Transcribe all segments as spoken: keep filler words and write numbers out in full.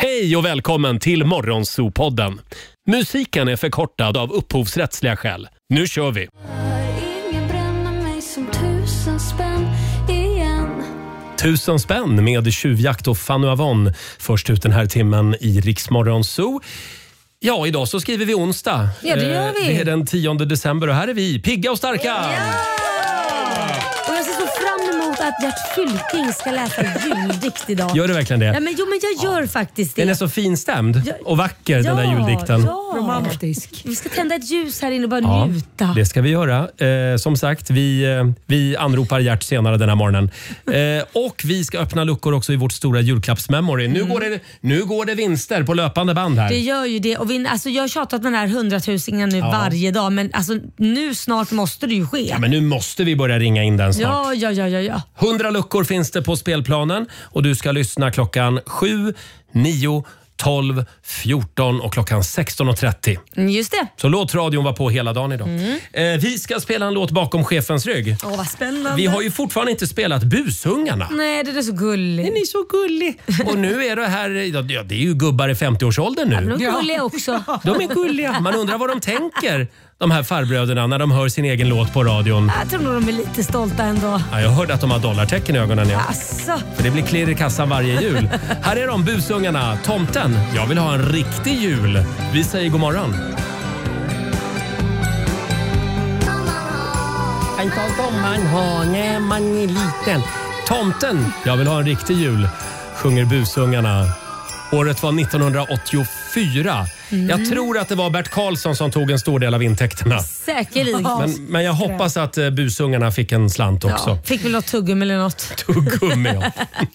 Hej och välkommen till Morgonzoo-podden. Musiken är förkortad av upphovsrättsliga skäl. Nu kör vi! Ingen bränner mig som tusen spänn igen. Tusen spänn med Tjuvjakt och Fanny Avon. Först ut den här timmen i Rix Morgonzoo. Ja, idag så skriver vi onsdag. Ja, det gör vi. Det är den tionde december och här är vi, pigga och starka! Ja! Och jag ser så fram emot att Gert Fylking ska läsa juldikt idag. Gör du verkligen det? Ja, men, jo, men jag gör ja. faktiskt det. Den är så finstämd ja. och vacker, ja, den där juldikten. Ja, romantisk. Vi ska tända ett ljus här inne och bara ja, njuta. Det ska vi göra. Eh, som sagt, vi, eh, vi anropar Gert senare den här morgonen. Eh, och vi ska öppna luckor också i vårt stora julklappsmemory. Mm. Nu, går det, nu går det vinster på löpande band här. Det gör ju det. Och vi, alltså, jag har tjatat med den här hundratusingen nu ja. varje dag. Men alltså, nu snart måste det ju ske. Ja, men nu måste vi börja ringa in den snart. Ja, ja, ja, ja, ja. hundra luckor finns det på spelplanen och du ska lyssna klockan sju, nio, tolv, fjorton och klockan sexton och trettio. Just det. Så låt radion vara på hela dagen idag. Mm. Eh, vi ska spela en låt bakom chefens rygg. Åh, vad spännande. Vi har ju fortfarande inte spelat Busungarna. Nej, det är så gulligt. Den är så gullig. Och nu är det här, ja, det är ju gubbar i femtioårsåldern nu. Ja, de är gulliga också. De är gulliga. Man undrar vad de tänker, de här farbröderna, när de hör sin egen låt på radion. Jag tror nog de är lite stolta ändå. Ja, jag hörde att de har dollartecken i ögonen. Ja. Asså. För det blir klirr i kassan varje jul. Här är de, Busungarna. Tomten, jag vill ha en riktig jul. Vi säger god morgon. En tomten man har när man är liten. Tomten, jag vill ha en riktig jul, sjunger Busungarna. Året var nittonhundraåttiofyra. Mm. Jag tror att det var Bert Karlsson som tog en stor del av intäkterna. Säkerligen. Men, men jag hoppas att uh, Busungarna fick en slant också. Ja, fick väl något tuggum eller något. Tuggum, ja.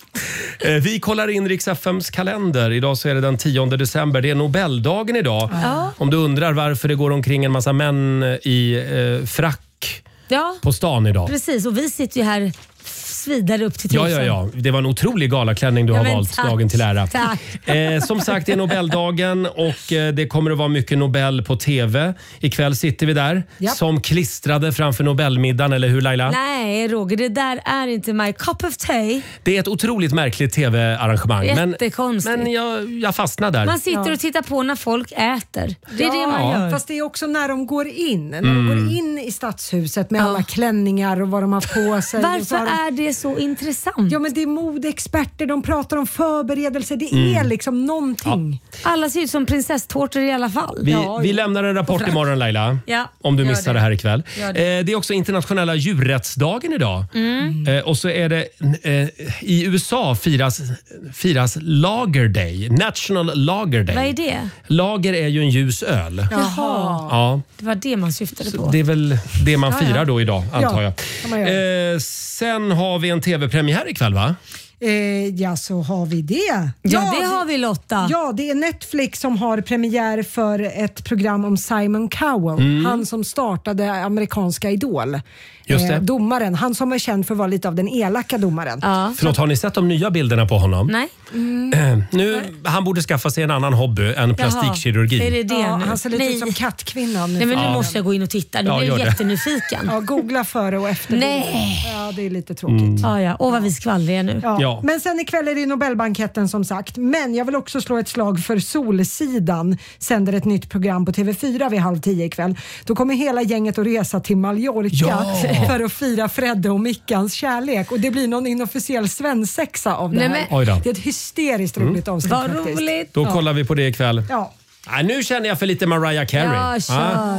Vi kollar in Rix F M:s kalender. Idag så är det den tionde december. Det är Nobeldagen idag. Ja. Om du undrar varför det går omkring en massa män i eh, frack ja. på stan idag. Precis, och vi sitter ju här vidare upp till tusen. Ja, ja, ja. Det var en otrolig galaklänning du ja, har valt, tack. Dagen till ära. Tack. Eh, som sagt, det är Nobeldagen och eh, det kommer att vara mycket Nobel på T V. Ikväll sitter vi där yep. som klistrade framför Nobelmiddagen, eller hur Laila? Nej, Roger, det där är inte my cup of tea. Det är ett otroligt märkligt T V-arrangemang. Jättekonstigt. Men, men jag, jag fastnar där. Man sitter ja. och tittar på när folk äter. Det är ja, det man ja. gör. Fast det är också när de går in. När mm. de går in i stadshuset med ja. alla klänningar och vad de har på sig. Varför de... är det så intressant? Ja, men det är modeexperter, de pratar om förberedelser. Det är mm. liksom någonting. Ja. Alla ser ut som prinsesstårtor i alla fall. Vi, ja, vi lämnar en rapport imorgon, Laila. Ja, om du missar det. det här ikväll. Det. Eh, det är också internationella djurrättsdagen idag. Mm. Eh, och så är det eh, i U S A firas, firas Lager Day. National Lager Day. Vad är det? Lager är ju en ljus öl. Jaha. Ja. Det var det man syftade på. Så det är väl det man firar ja, ja. då idag, antar ja, jag. Eh, sen har vi en tv-premiär ikväll, va? Eh, ja, så har vi det. Ja, ja, det har vi, Lotta. Ja, det är Netflix som har premiär för ett program om Simon Cowell. Mm. Han som startade amerikanska Idol. Just det. Eh, domaren. Han som är känd för att vara lite av den elaka domaren. Ja. Förlåt, har ni sett de nya bilderna på honom? Nej. Mm. Eh, nu, han borde skaffa sig en annan hobby än plastikkirurgi. Jaha, är det det ja, nu? han ser lite Nej. ut som kattkvinnan. Nej, men nu ja. måste jag gå in och titta. Nu ja, blir jag det. jättenyfiken. Ja, googla före och efter. Nej. Ja, det är lite tråkigt. Mm. Ja, ja. Åh, vad vi skvallriga nu. Ja. Ja. Men sen ikväll är det Nobelbanketten som sagt. Men jag vill också slå ett slag för Solsidan. Sänder ett nytt program på T V fyra vid halv tio ikväll. Då kommer hela gänget att resa till Mallorca ja. för att fira Fredde och Mickans kärlek. Och det blir någon inofficiell svensexa av det Nej, här. men... Det är ett hysteriskt roligt mm. avsnitt. Vad faktiskt. roligt. Då ja. kollar vi på det ikväll. Ja. Ah, nu känner jag för lite Mariah Carey. Ja, kör. Ah.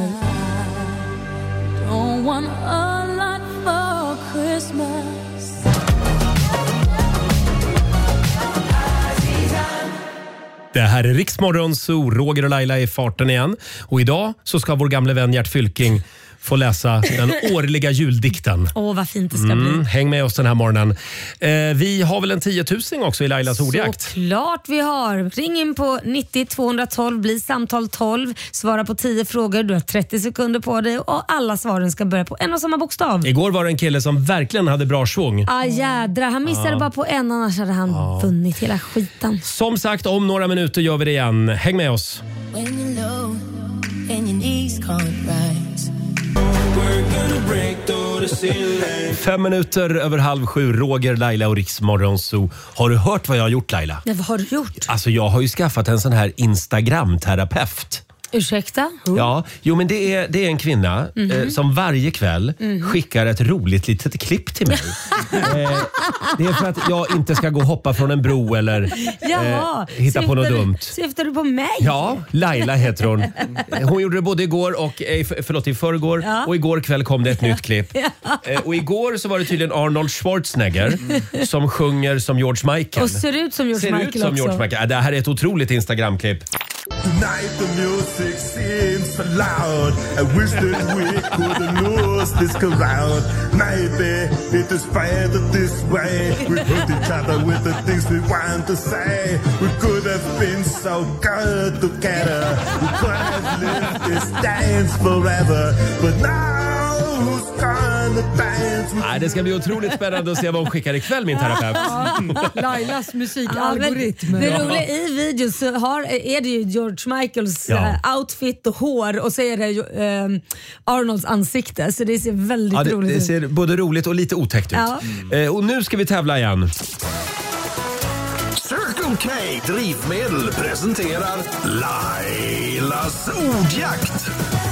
Don't want a lot for Christmas. Det här är Rix Morgonzoo, Roger och Laila i farten igen. Och idag så ska vår gamle vän Gert Fylking få läsa den årliga juldikten. Åh, oh, vad fint det ska mm, bli. Häng med oss den här morgonen. Eh, vi har väl en tiotusing också i Lailas ordjakt? Såklart vi har. Ring in på nittio tvåhundratolv, bli samtal tolv, svara på tio frågor. Du har trettio sekunder på dig och alla svaren ska börja på en och samma bokstav. Igår var det en kille som verkligen hade bra svung. Ah, jädra, han missade ah. bara på en, annars hade han ah. vunnit hela skiten. Som sagt, om några minuter gör vi det igen. Häng med oss. When you're low and your knees can't rise. We're gonna break through Fem minuter över halv sju, Roger, Laila och Riks Morgonzoo. Har du hört vad jag har gjort, Laila? Ja, vad har du gjort? Alltså jag har ju skaffat en sån här Instagram-terapeut. Ursäkta? Ja, jo men det är, det är en kvinna Mm-hmm. eh, som varje kväll Mm-hmm. skickar ett roligt litet klipp till mig. eh, det är för att jag inte ska gå och hoppa från en bro eller Jaha, eh, hitta på något syftar du- dumt. Syftar du på mig? Ja, Laila heter hon. Hon gjorde det både igår och eh, för- förlåt, i förrgår Ja. och igår kväll kom det ett nytt klipp. Eh, och igår så var det tydligen Arnold Schwarzenegger som sjunger som George Michael. Och ser ut som George Ser Michael ut som också. George Michael. Ja, det här är ett otroligt Instagram-klipp. Tonight the music seems so loud. I wish that we could lose this crowd. Maybe it is better this way. We hurt each other with the things we want to say. We could have been so good together. We could have lived this dance forever. But now who's gonna dance with Nej, det ska bli otroligt spännande att se vad hon skickar ikväll, min terapeut. Lailas Ja, musikalgoritm. men det roliga i videon så har, är det ju George Michaels Ja. eh, outfit och hår och så är det ju, eh, Arnolds ansikte. Så det ser väldigt Ja, det, roligt det ut. ser både roligt och lite otäckt ut. Ja. Eh, och nu ska vi tävla igen. Circle K Drivmedel presenterar Lailas ordjakt.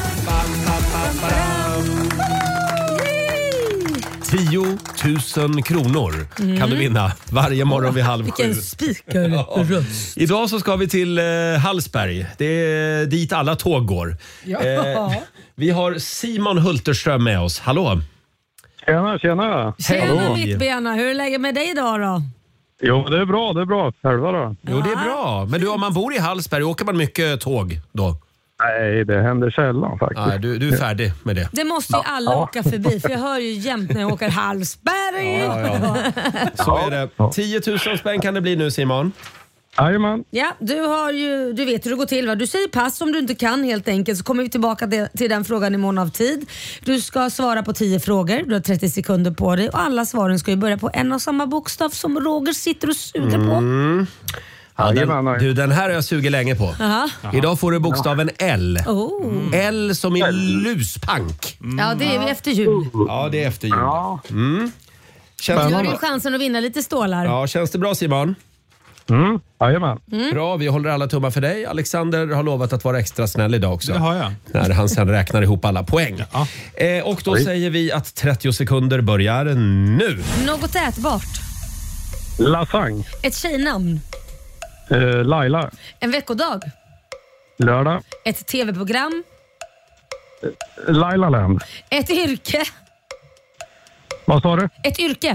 tio tusen kronor kan du vinna varje morgon vid halv sju. Vilken spikarröst. Idag så ska vi till eh, Hallsberg. Det är dit alla tåg går. Ja. Eh, vi har Simon Hulterström med oss. Hallå! Tjena, tjena. Tjena mittbena, hur är läget med dig idag då? Jo, det är bra, det är bra. Själva då? Jo, det är bra. Men du, om man bor i Hallsberg, åker man mycket tåg då? Nej, det händer sällan faktiskt. Nej, du, du är färdig med det. Det måste ju alla åka förbi för jag hör ju jämt när jag åker Hallsberg. Ja, ja. Så är det. tio tusen spänn kan det bli nu, Simon. Jajamän. Ja, du, har ju, du vet hur det går till va? Du säger pass om du inte kan helt enkelt så kommer vi tillbaka till, till den frågan i mån av tid. Du ska svara på tio frågor, du har trettio sekunder på dig och alla svaren ska ju börja på en och samma bokstav som Roger sitter och suger på. Mm. Ja, Jajamän, den, du, den här har jag sugit länge på. Aha. Idag får du bokstaven L. Oh. L som i luspank. Ja, det är vi efter jul. Ja, det är efter jul. Ja. Mm. Känns, Du har ju chansen att vinna lite stålar. ja, känns det bra, Simon? Mm. Jajamän. Bra, vi håller alla tummar för dig. Alexander har lovat att vara extra snäll idag också. Det har jag. När han sen räknar ihop alla poäng. Ja. Eh, och då säger vi att trettio sekunder börjar nu. Något ätbart. Lasagne. Ett tjejnamn. Eh, Laila. En veckodag. Lördag. Ett tv-program. Laila Land. Ett yrke. Vad sa du? Ett yrke.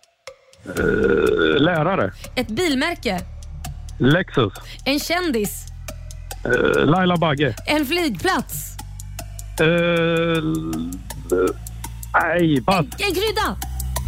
Eh, lärare. Ett bilmärke. Lexus. En kändis. Eh, Laila Bagge. En flygplats. Eh, l- eh, Nej, pass. En krydda.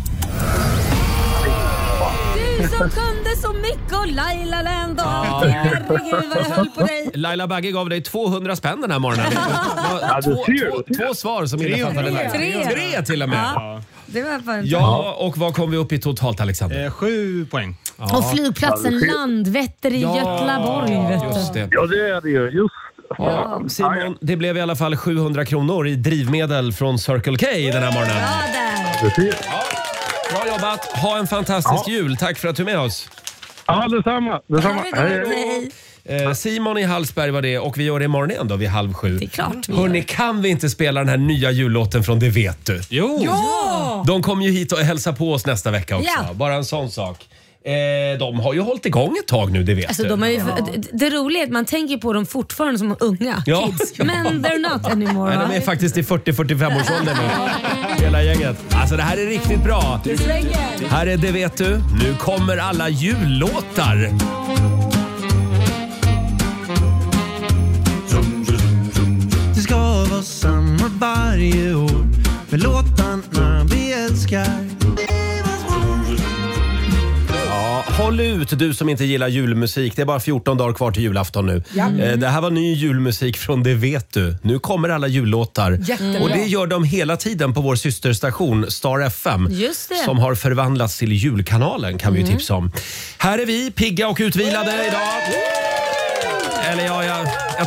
Du som kunde så mycket och Laila Land. Åh, herregud vad jag höll på dig. Laila Bagge gav dig tvåhundra spänn den här morgonen. Det var Ja, du två, ser, två, du ser. två svar som innefattade Laila. Tre. Tre till och med. Ja, det var fan. Ja, och vad kom vi upp i totalt, Alexander? Eh, sju poäng. Och flygplatsen Landvetter i Götlaborg. Vet just du. det. Ja, det är det ju. Just. Ja, Simon, det blev i alla fall sjuhundra kronor i drivmedel från Circle K den här morgonen. Ja, där. Precis. Bra jobbat. Ha en fantastisk jul. Tack för att du är med oss. Ja, detsamma. detsamma. Ha det gott, hej. Eh, Simon i Hallsberg var det och vi gör det imorgon igen då vid halv sju. Det är klart vi Hörni, kan vi inte spela den här nya jullåten från Det vet du? Jo! Ja! De kommer ju hit och hälsa på oss nästa vecka också. Ja. Bara en sån sak. Eh, de har ju hållit igång ett tag nu, det vet Alltså, du. de är ju, det, det roliga är att man tänker på dem fortfarande som unga Ja. kids. Men they're not anymore. Nej, de är va? faktiskt i fyrtio till fyrtiofem års ålder nu. Hela gänget. Alltså det här är riktigt bra. Det svänger. Här är Det vet du. Nu kommer alla jullåtar. Det ska vara samma varje år med låtarna vi älskar. Ja, håll ut du som inte gillar julmusik. Det är bara fjorton dagar kvar till julafton nu. Eh, Det här var ny julmusik från Det vet du. Nu kommer alla jullåtar. Jättebra. Och det gör de hela tiden på vår systerstation Star F M. Just det. Som har förvandlats till julkanalen, kan vi ju tipsa om. Här är vi, pigga och utvilade idag. Eller ja, jag, jag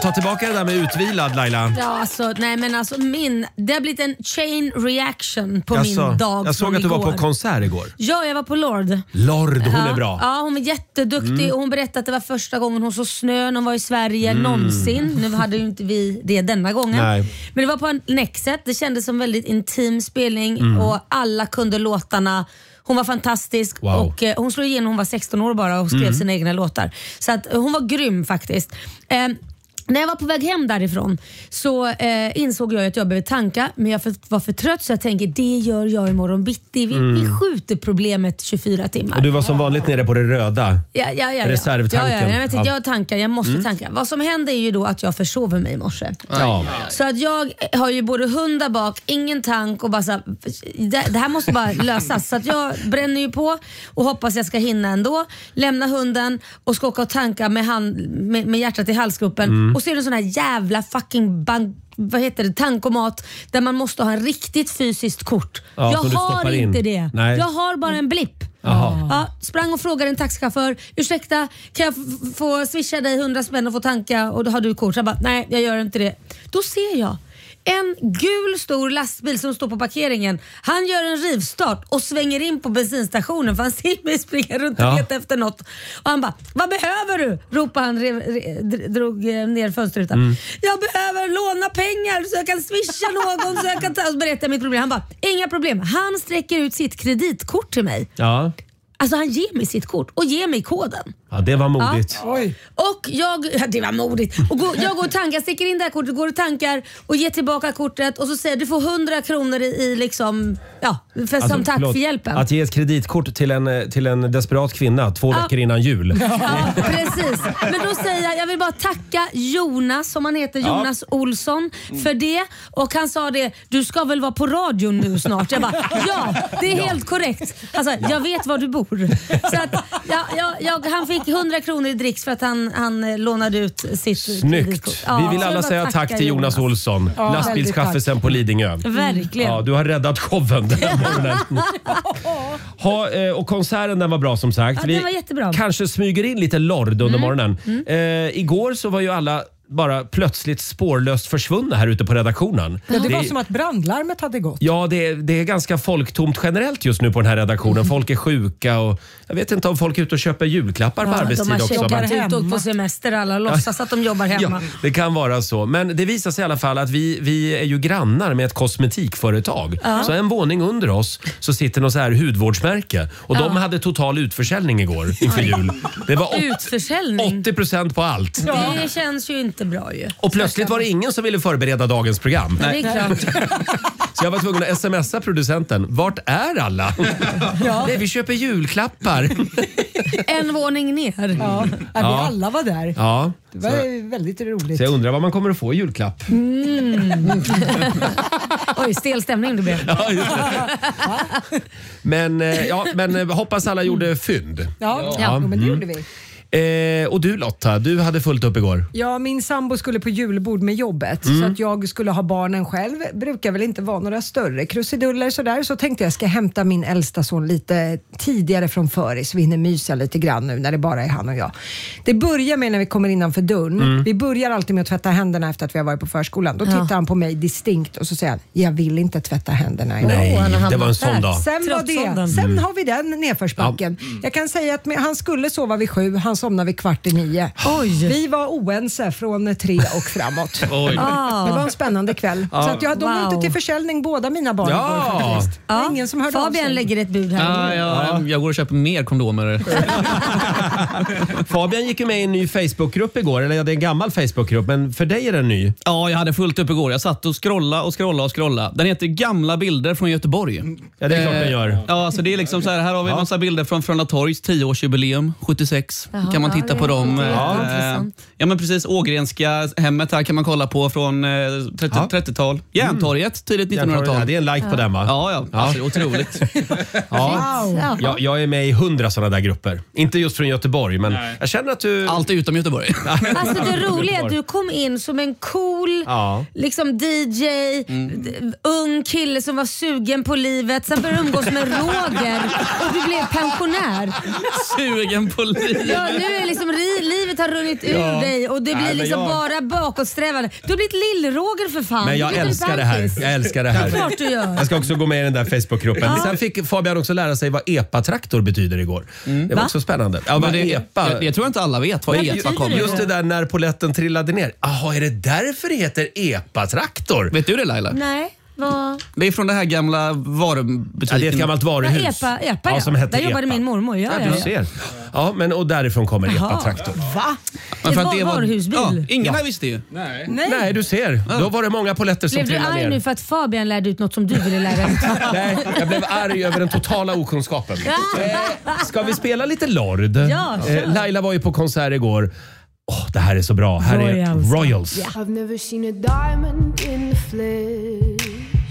ta tillbaka det där med utvilad, Laila? Ja, alltså, nej men alltså min, det har blivit en chain reaction på Alltså, min dag. jag såg att du igår. var på konsert igår. Ja, jag var på Lord. Lord, hon ja. är bra. Ja, hon var jätteduktig Mm. och hon berättade att det var första gången hon såg snö när hon var i Sverige mm. någonsin. Nu hade ju inte vi det denna gången. Nej. Men det var på en Nexet. Det kändes som väldigt intim spelning Mm. och alla kunde låtarna. Hon var fantastisk Wow. och eh, hon slog igenom, hon var sexton år bara och skrev Mm. sina egna låtar. Så att, eh, hon var grym faktiskt. Eh, När jag var på väg hem därifrån så eh, insåg jag att jag behövde tanka, men jag för, var för trött så jag tänker det gör jag imorgon bitti. Vi, Mm. vi skjuter problemet tjugofyra timmar. Och du var som vanligt nere på det röda. Ja, ja, ja, ja. Reservtanken. Ja, ja, jag, vet, Ja. jag tankar, jag måste Mm. tanka. Vad som händer är ju då att jag försover mig i morse. Ja. Så att jag har ju både hundar bak, ingen tank och bara så här, det, det här måste bara lösas. Så att jag bränner ju på och hoppas jag ska hinna ändå. Lämna hunden och ska åka och tanka med, hand, med, med hjärtat i halsgropen. Mm. Och så är det en sån här jävla fucking bank, vad heter det, tankomat där man måste ha en riktigt fysiskt kort. Ja, jag som du har stoppar in. inte det. Nej. Jag har bara en blipp. Jaha. Ja, sprang och frågade en taxichaufför, ursäkta, kan jag f- få swisha dig hundra spänn och få tanka och då har du kort? Så jag bara, nej jag gör inte det. Då ser jag en gul stor lastbil som står på parkeringen. Han gör en rivstart och svänger in på bensinstationen för han ser mig springa runt och Ja. leta efter något. Och han bara, vad behöver du? Ropade han, rev, re, drog ner fönsterrutan. Mm. Jag behöver låna pengar så jag kan swisha någon så jag kan ta och berätta mitt problem. Han bara, inga problem. Han sträcker ut sitt kreditkort till mig. Ja. Alltså han ger mig sitt kort och ger mig koden. Ja, det var modigt. Ja. Och jag, ja, det var modigt. Och går, jag går och tankar, sticker in det här kortet, går och tankar och ger tillbaka kortet och så säger du får hundra kronor i, i liksom, ja, för, Alltså, som tack förlåt, för hjälpen. Att ge ett kreditkort till en, till en desperat kvinna två Ja. veckor innan jul. Ja, precis. Men då säger jag, jag vill bara tacka Jonas, som han heter, Ja. Jonas Olsson, för det. Och han sa det, du ska väl vara på radion nu snart? Jag bara, ja, det är Ja. helt korrekt. Alltså, jag vet var du bor. Så att, ja, ja, jag, han fick hundra kronor i dricks för att han, han lånade ut sitt Snyggt. kreditkort. Ja, Vi vill så jag alla bara säga tacka tack till Jonas Olsson. Ja, Lastbilschaffisen på Lidingö. Verkligen. Ja, du har räddat showen den här morgonen. Ha, eh, och konserten den var bra som sagt. Ja, den var jättebra. kanske smyger in lite Lord under Mm. morgonen. Mm. Eh, igår så var ju alla bara plötsligt spårlöst försvunna här ute på redaktionen. Ja, det var är- som att brandlarmet hade gått. Ja, det är, det är ganska folktomt generellt just nu på den här redaktionen. Folk är sjuka och jag vet inte om folk är ute och köper julklappar på Ja, arbetstid de har också. checkat men- ut och på semester alla och låtsas att de jobbar hemma. Ja, det kan vara så. Men det visar sig i alla fall att vi, vi är ju grannar med ett kosmetikföretag. Ja. Så en våning under oss så sitter något så här hudvårdsmärke. Och de Ja. hade total utförsäljning igår inför jul. Det var åt- Utförsäljning. åttio procent på allt. Det känns ju inte bra ju. Och plötsligt var det ingen som ville förbereda dagens program. Nej. Det är klart. Så jag var tvungen att smsa producenten. Vart är alla? Ja. Nej, vi köper julklappar. En våning ner. Ja, ja. Vi Ja. alla var där. Ja, Det var så, väldigt roligt. så jag undrar vad man kommer att få i julklapp. Mm. Oj, stel stämning det blev. Ja, just det. Men, eh, ja, men eh, hoppas alla gjorde fynd. Ja, Ja. Jo, men det Mm. gjorde vi. Eh, och du Lotta, du hade fullt upp igår. Ja, min sambo skulle på julbord med jobbet Mm. så att jag skulle ha barnen själv. Brukar väl inte vara några större krusiduller sådär. Så tänkte jag ska hämta min äldsta son lite tidigare från föris. Vi hinner mysa lite grann nu när det bara är han och jag. Det börjar med när vi kommer innanför dörren. Mm. Vi börjar alltid med att tvätta händerna efter att vi har varit på förskolan. Då Ja. tittar han på mig distinkt och så säger han, jag vill inte tvätta händerna idag. Nej, han har det var en hamnat sån där. dag. Sen var det. Trotsåldern. Sen har vi den nedförsbacken. Jag kan säga att med, han skulle sova vid sju, han somnade vid kvart i nio. Oj. Vi var oense från tre och framåt. Oj. Ah. Det var en spännande kväll. Så att jag, de var Wow. ute till försäljning båda mina barn Ja. igår faktiskt. Det var Ja. ingen som hörde av Fabian sig. lägger ett bud här. Ja, ja, jag går och köper mer kondomer. Fabian gick ju med i en ny Facebookgrupp igår. Eller ja, det är en gammal Facebookgrupp, men för dig är den ny. Ja, jag hade fullt upp igår. Jag satt och scrolla och scrolla och scrolla. Den heter Gamla bilder från Göteborg. Ja, det är klart Eh, den gör. Ja, alltså det är liksom så här, här har vi en massa bilder från Frölunda Torgs tioårsjubileum sjuttiosex. Jaha, kan man ja, titta det på är dem. inte Eh, jätteintressant. Ja, men precis. Ågrenska hemmet här kan man kolla på från eh, trettio, Ja. trettiotal. Järntorget, tidigt Ja, nittonhundratal. det är en like på den va? Ja, ja. Alltså, det är otroligt. Ja. Ja. Jag, jag är med i hundra sådana där grupper. Inte just från Göteborg Göteborg, men Nej. jag känner att du... Allt utom Göteborg. Alltså det roliga är att du kom in som en cool ja. liksom D J, mm. ung kille som var sugen på livet. Sen började du umgås med Roger och du blev pensionär. Sugen på livet. Ja, nu är liksom livet har runnit ur ja. dig och det blir Nej, liksom jag... bara bakåtsträvande. Du har blivit lill-Roger för fan. Men jag älskar det här. Jag älskar det här. Det är klart du gör. Jag ska också gå med i den där Facebookgruppen. Ja. Sen fick Fabian också lära sig vad epa-traktor betyder igår. Mm. Det var Va? också spännande. Ja, men det, epa... jag, jag tror inte alla vet vad epa kommer. Just det där när poletten trillade ner. Jaha, är det därför det heter epa-traktor? Vet du det, Laila? Nej. Vad? Det är från det här gamla varubutiken. Ja, det är ett gammalt varuhus. Ja, epa, epa, ja. Som hette där jobbade epa. min mormor. Ja, ja, du ja. ser. Ja, men och därifrån kommer epa-traktor. Va? Men för att det var varuhusbil? Ja, ingen ja. här visste ju. Nej. Nej. Nej, du ser. Ja. Då var det många poletter som trillade ner. Blev du arg nu för att Fabian lärde ut något som du ville lära ut? Nej, jag blev arg över den totala okunskapen. eh, ska vi spela lite Lord? Ja, eh, Laila var ju på konsert igår. Åh, oh, det här är så bra. Här Royals. är Royals. Yeah. I've never seen a diamond in the flesh.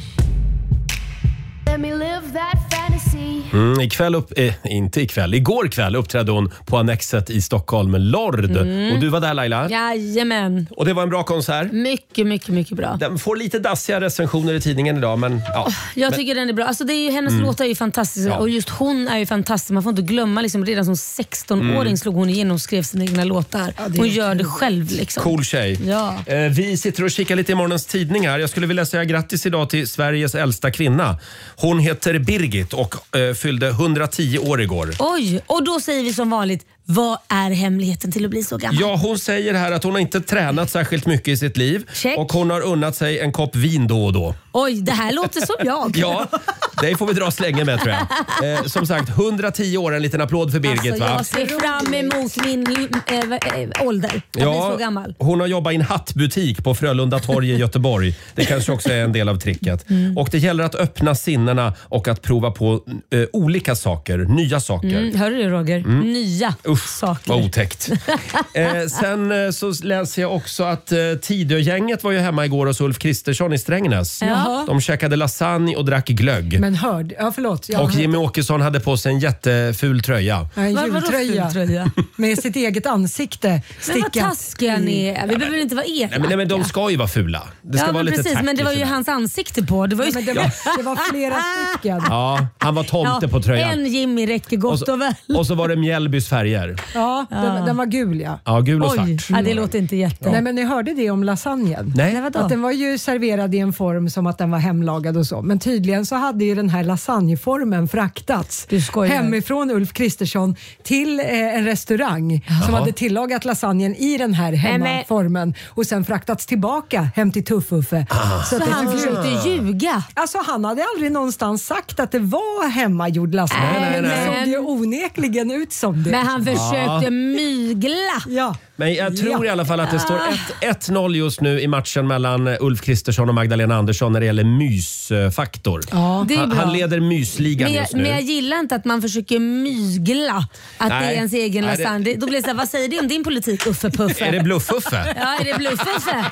Let me live that fantasy. Mm, ikväll upp, eh, inte ikväll, igår kväll uppträdde hon på Annexet i Stockholm med Lord. Mm. Och du var där, Laila? Jajamän. Och det var en bra konsert? Mycket, mycket, mycket bra. Den får lite dassiga recensioner i tidningen idag, men ja. Oh, jag men... tycker den är bra. Alltså det är ju, hennes mm. låtar är ju fantastiska ja. och just hon är ju fantastisk. Man får inte glömma, liksom, redan som sexton-åring mm. slog hon igenom och skrev sina egna låtar. Ja, hon gör det själv. Liksom. Cool tjej. Ja. Eh, vi sitter och kikar lite i morgonens tidningar. Jag skulle vilja säga grattis idag till Sveriges äldsta kvinna. Hon heter Birgit och eh, fyllde hundratio år igår. Oj, och då säger vi som vanligt, vad är hemligheten till att bli så gammal? Ja, hon säger här att hon har inte tränat särskilt mycket i sitt liv. Check. Och hon har unnat sig en kopp vin då och då. Oj, det här låter som jag. Ja, det får vi dra slängen med, tror jag. Eh, som sagt, hundratio år, en liten applåd för Birgit. Alltså, jag va? ser fram emot min äh, äh, ålder. Jag ja, blir så gammal. Hon har jobbat i en hattbutik på Frölunda torg i Göteborg. Det kanske också är en del av tricket. Mm. Och det gäller att öppna sinnena och att prova på eh, olika saker, nya saker. Mm, hör du det, Roger? Mm. Nya Usch, saker. Vad otäckt. eh, sen eh, så läser jag också att eh, Tidögänget var ju hemma igår hos Ulf Kristersson i Strängnäs. Ja. De käkade lasagne och drack glögg. Men hörd, ja förlåt. Jag och Jimmy Åkesson hade på sig en jätteful tröja. Ja, en jultröja. tröja. Med sitt eget ansikte stickat. Men vad taskiga ni är. Vi behöver inte vara elaka. Nej, men, nej, men de ska ju vara fula. Det ska ja, vara men lite precis, men det var ju sådär. hans ansikte på. Det var, ju... ja, men det, var, det var flera stycken. Ja, han var tomte ja, på tröjan. En Jimmy räcker gott och, så, och väl. Och så var det Mjällbys färger. Ja, ja. Den, den var gul ja. Ja, gul och Oj. svart. Ja, det låter inte jätte. Ja. Nej, men ni hörde det om lasagnen. Nej. Nej, att den var ju serverad i en form som att den var hemlagad och så. Men tydligen så hade ju den här lasagneformen fraktats hemifrån Ulf Kristersson till eh, en restaurang Jaha. som hade tillagat lasagnen i den här hemmaformen och sen fraktats tillbaka hem till Tuff-Uffe. Ah. Så, så han försökte ljuga? Alltså han hade aldrig någonstans sagt att det var hemmagjord lasagne. Nej, nej, nej. Det såg ju onekligen ut som det. Men han försökte ja. mygla. Ja. Men jag tror ja. i alla fall att det står ett noll just nu i matchen mellan Ulf Kristersson och Magdalena Andersson när det gäller mysfaktor. Ja, det är han, bra. han leder mysligan men jag, just nu. Men jag gillar inte att man försöker mygla att Nej. det är ens egen Nej, lasagne. Det... Då blir det så här, vad säger det om din politik, Uffe Puffe? Är det Bluff-Uffe? Ja, är det Bluff-Uffe?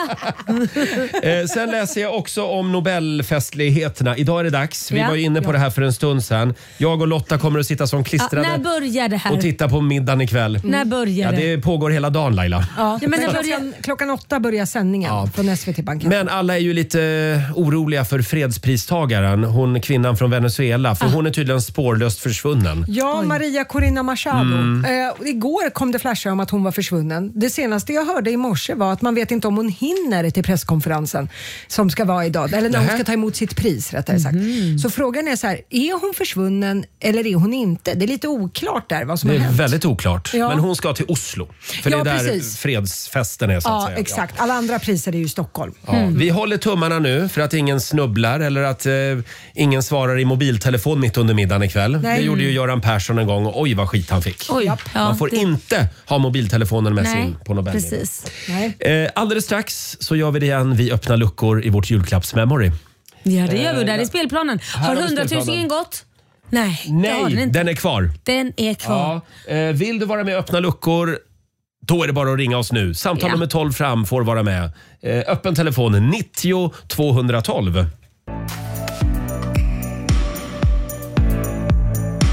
eh, sen läser jag också om Nobelfestligheterna. Idag är det dags. Vi ja. var ju inne på ja. det här för en stund sedan. Jag och Lotta kommer att sitta som klistrade ja, när börjar det här? och titta på middagen ikväll. Mm. När börjar det? Ja, det pågår hela dagen, Laila. Ja, men klockan, börjar... klockan åtta börjar sändningen ja. från S V T-banken. Men alla är ju lite oroliga för fredspristagaren, hon kvinnan från Venezuela, för ah. hon är tydligen spårlöst försvunnen. Ja, Oj. Maria Corina Machado. Mm. Eh, igår kom det flashar om att hon var försvunnen. Det senaste jag hörde i morse var att man vet inte om hon hinner till presskonferensen som ska vara idag, eller när Nä. hon ska ta emot sitt pris rättare sagt. Mm. Så frågan är så här, är hon försvunnen eller är hon inte? Det är lite oklart där vad som det har hänt. Det är väldigt oklart, ja. men hon ska till Oslo. För ja, det är där precis. fredsfesten är så att ja, säga. Exakt. Alla andra priser är ju i Stockholm. Ja. Mm. Vi håller tummarna nu för att ingen snubblar eller att eh, ingen svarar i mobiltelefon mitt under middagen ikväll. Nej. Det gjorde ju Göran Persson en gång och oj vad skit han fick. Oj, ja, Man får det... inte ha mobiltelefonen med Nej, sig in på Nobelmiddagen. Precis. Nej. Eh, alldeles strax så gör vi det igen. Vi öppnar luckor i vårt julklappsmemory. Ja, det gör vi. Där är spelplanen. Har hundratusingen gått? Nej, Nej det har den inte. Den är kvar. Den är kvar. Ja. Eh, vill du vara med och öppna luckor? Då är det bara att ringa oss nu. Samtal ja. nummer tolv fram får vara med. Eh, öppen telefon nittio tvåhundratolv.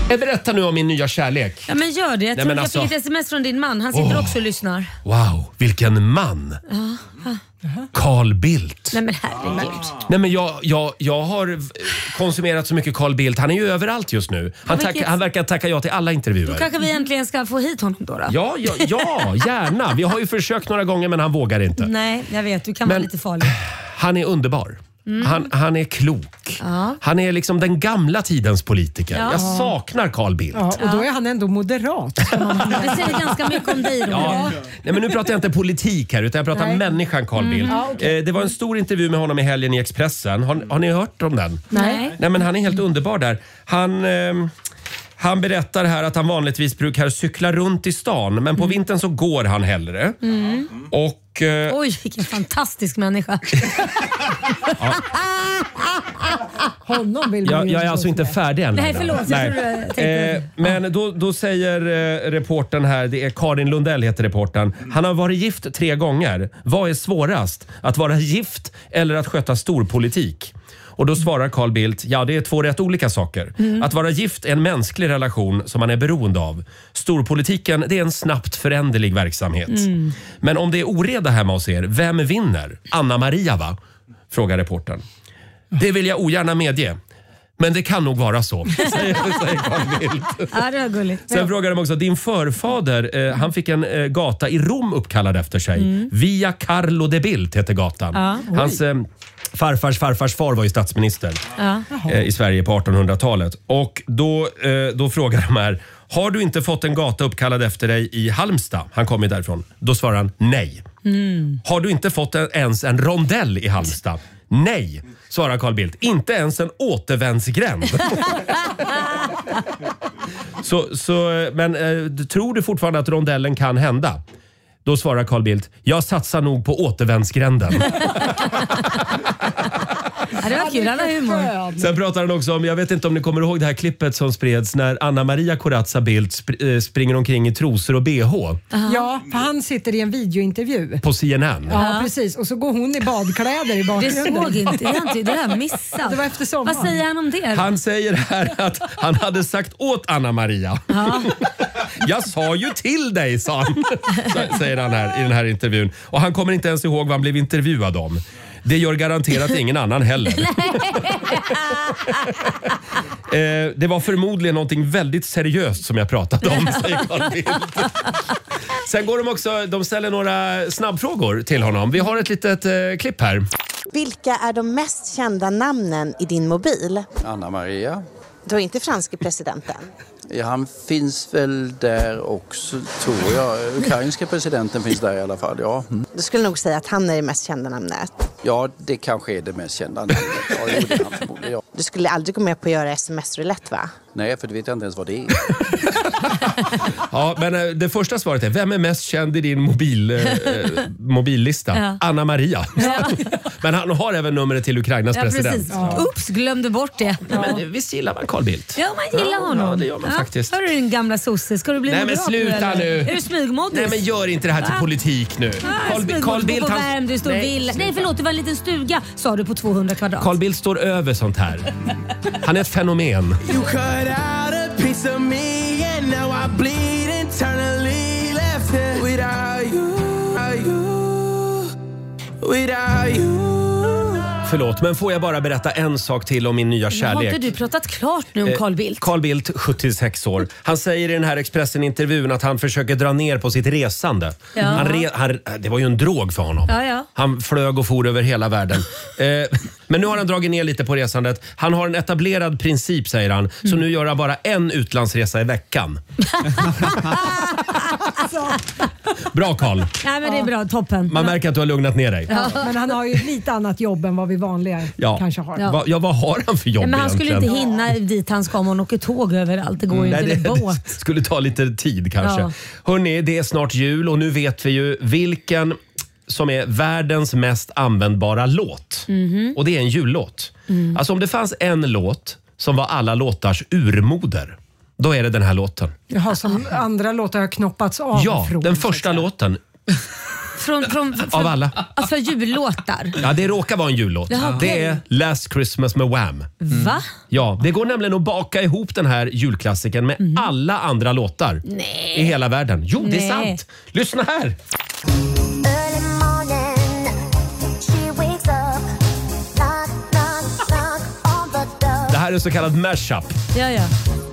Jag berättar nu om min nya kärlek. Ja, men gör det. Jag Nej, tror men jag alltså... fick ett sms från din man. Han sitter oh. också och lyssnar. Wow, vilken man. Ja. Carl Bildt. Nej men herregud. Nej men jag, jag, jag har konsumerat så mycket Carl Bildt. Han är ju överallt just nu. Han, tack, han verkar tacka ja till alla intervjuer. Då kanske vi äntligen ska få hit honom då? då? Ja, ja, ja, gärna. Vi har ju försökt några gånger men han vågar inte. Nej, jag vet. Du kan men, vara lite farlig. Han är underbar. Mm. Han, han är klok. Ja. Han är liksom den gamla tidens politiker. Ja. Jag saknar Carl Bildt. Ja, och då är han ändå moderat. Det säger ganska mycket om dig då. Ja. Nej, men nu pratar jag inte politik här utan jag pratar Nej. människan Carl Bildt. Mm. Ja, okay. eh, det var en stor intervju med honom i helgen i Expressen. Har, har ni hört om den? Nej. Nej men han är helt underbar där. Han... Eh, Han berättar här att han vanligtvis brukar cykla runt i stan men på mm. vintern så går han hellre. Mm. Och, eh, Oj, vilken fantastisk människa. ja. Honom vill jag, jag är alltså inte färdig än. Nej, förlåt. Jag Nej. tror jag tänkte... Eh, men då, då säger eh, reportern här, det är Karin Lundell heter reportern. Han har varit gift tre gånger. Vad är svårast? Att vara gift eller att sköta storpolitik? Och då svarar Carl Bildt, ja det är två rätt olika saker. Mm. Att vara gift är en mänsklig relation som man är beroende av. Storpolitiken, det är en snabbt föränderlig verksamhet. Mm. Men om det är oreda hemma hos er, vem vinner? Anna Maria va? Frågar reportern. Det vill jag ogärna medge. Men det kan nog vara så, säger, säger Carl Bildt. Ja, det var gulligt. Sen frågar de också, din förfader, eh, han fick en eh, gata i Rom uppkallad efter sig. Mm. Via Carlo de Bildt heter gatan. Ja. Hans eh, farfars farfars far var ju statsminister ja. eh, i Sverige på artonhundratalet. Och då, eh, då frågar de här, har du inte fått en gata uppkallad efter dig i Halmstad? Han kommer därifrån. Då svarar han nej. Mm. Har du inte fått en, ens en rondell i Halmstad? Nej, svarar Carl Bildt. Inte ens en återvändsgränd. så, så, men eh, tror du fortfarande att rondellen kan hända? Då svarar Carl Bildt, jag satsar nog på återvändsgränden. Ja, det var kul, alla humor. Sen pratar han också om, jag vet inte om ni kommer ihåg det här klippet som spreds när Anna Maria Corazza Bildt sp- springer omkring i trosor och B H. Uh-huh. Ja, för han sitter i en videointervju. På C N N. Ja, uh-huh. precis. Och så går hon i badkläder i bakgrunden. Det såg inte, det, det har jag missat. Det var efter sommaren. Vad säger han om det? Han säger här att han hade sagt åt Anna Maria. Uh-huh. Jag sa ju till dig, sa han. Så, säger han här i den här intervjun. Och han kommer inte ens ihåg vad han blev intervjuad om. Det gör garanterat ingen annan heller. eh, det var förmodligen någonting väldigt seriöst som jag pratade om, säger Carl Bildt. Sen går de också, de ställer några snabbfrågor till honom. Vi har ett litet eh, klipp här. Vilka är de mest kända namnen i din mobil? Anna Maria. Du är inte franske presidenten? Ja, han finns väl där också, tror jag. Ukrainska presidenten finns där i alla fall, ja. Mm. Du skulle nog säga att han är det mest kända namnet. Ja, det kanske är det mest kända namnet. Ja, det är han förmodligen, ja. Du skulle aldrig gå med på att göra sms-roulette, va? Nej, för det vet jag inte ens vad det är. Ja, men det första svaret är, vem är mest känd i din mobil, eh, mobillista? Ja. Anna Maria. Ja. Men han har även numret till Ukrainas ja, president. Ja. Ups, glömde bort det. Ja. Men visst gillar man Carl Bildt? Ja, man gillar honom. Ja, det gör man ja. faktiskt. Hör du din gamla sosse? Ska du bli Nej, men sluta nu. Är du smygmodus? Nej, men gör inte det här till ja. politik nu. Carl, Carl Bildt, han... Värm, du står Nej. Vill. Nej, förlåt, det var en liten stuga, sa du, på tvåhundra kvadrat. Carl Bildt står över sånt här. Han är ett fenomen. Piece of me and now I bleed internally left here without you, without you, without you. Förlåt, men får jag bara berätta en sak till om min nya kärlek? Har inte du pratat klart nu om Carl Bildt? Carl Bildt, sjuttiosex år. Han säger i den här Expressen-intervjun att han försöker dra ner på sitt resande. Ja. Han re- han, det var ju en drog för honom. Ja, ja. Han flög och for över hela världen. eh, men nu har han dragit ner lite på resandet. Han har en etablerad princip, säger han. Mm. Så nu gör han bara en utlandsresa i veckan. Bra, Carl. Nej, men det är bra, toppen. Man märker att du har lugnat ner dig. Ja, men han har ju lite annat jobb än vad vi vanliga ja. kanske har. Ja. Va, ja, vad har han för jobb ja, men han egentligen? skulle inte hinna dit han ska om han åker tåg överallt. Det går ju mm, inte nej, med båt. Det skulle ta lite tid kanske. Ja. Hörrni, det är snart jul och nu vet vi ju vilken som är världens mest användbara låt. Mm-hmm. Och det är en jullåt. Mm. Alltså om det fanns en låt som var alla låtars urmoder, då är det den här låten. Jaha, som andra låtar har knoppats av Ja, från, den första låten. Från, från, för, Av alla. För jullåtar. Ja, det råkar vara en jullåt. Jaha, Det okej. är Last Christmas med Wham. Va? Ja, det går nämligen att baka ihop den här julklassiken med Mhm. alla andra låtar Nej. i hela världen. Jo, det är Nej. sant. Lyssna här. Det här är en så kallad mashup. Ja, ja.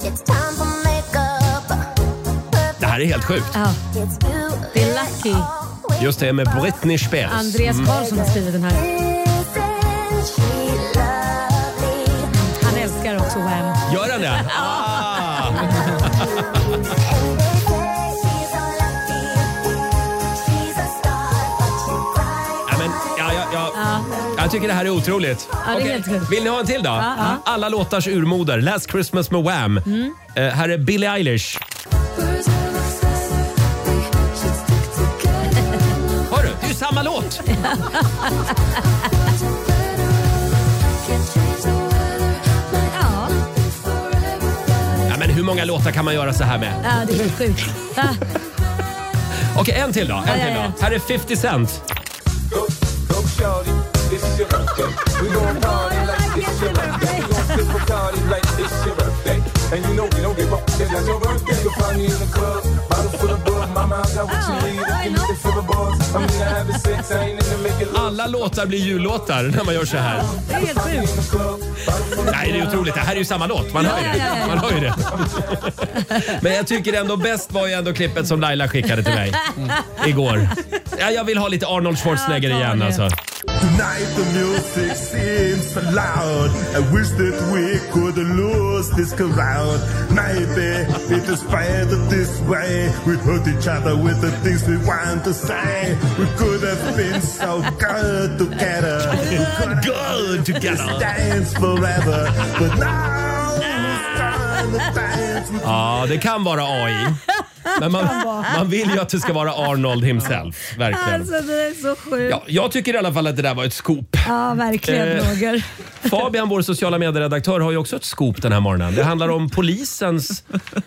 Det här är helt sjukt. ja. Det är Lucky. Just det, med Britney Spears. Andreas Mm. Karlsson har skrivit den här. Han älskar också Wham. Gör han det? Ah. Ja, men, ja, ja, ja. Jag tycker det här är otroligt. Ja, det är Okej, helt sjukt. vill ni ha en till då? Ja, ja. Alla låtars urmoder. Last Christmas med Wham. Mm. Eh, här är Billie Eilish. Hör du? Det är ju samma låt. Ja. Ja, men hur många låtar kan man göra så här med? Ja, det är helt sjukt. Ah. Okej, en till då. En Ja, ja, till ja. då. Här är fifty Cent. Alla låtar blir jullåtar när man gör så här. Det är helt sjukt. Nej, det är otroligt. Det här är ju samma låt. Man hör ju Ja, ja, ja, det. ja. Man hör ju det. Men jag tycker ändå bäst var ju ändå klippet som Laila skickade till mig igår. Ja, jag vill ha lite Arnold Schwarzenegger Ja, ta igen det. alltså. Tonight the music seems so loud. I wish that we could lose this crowd. Maybe it is better this way. We hurt each other with the things we want to say. We could have been so good together. We could Good together. dance forever. But now it's time to dance with Ja, det kan vara A I. Men man, man vill ju att det ska vara Arnold himself. Verkligen. Alltså det är så sjukt. Ja, jag tycker i alla fall att det där var ett scoop. Ja, verkligen Eh. Roger. Fabian, vår sociala medieredaktör, har ju också ett scoop den här morgonen. Det handlar om polisens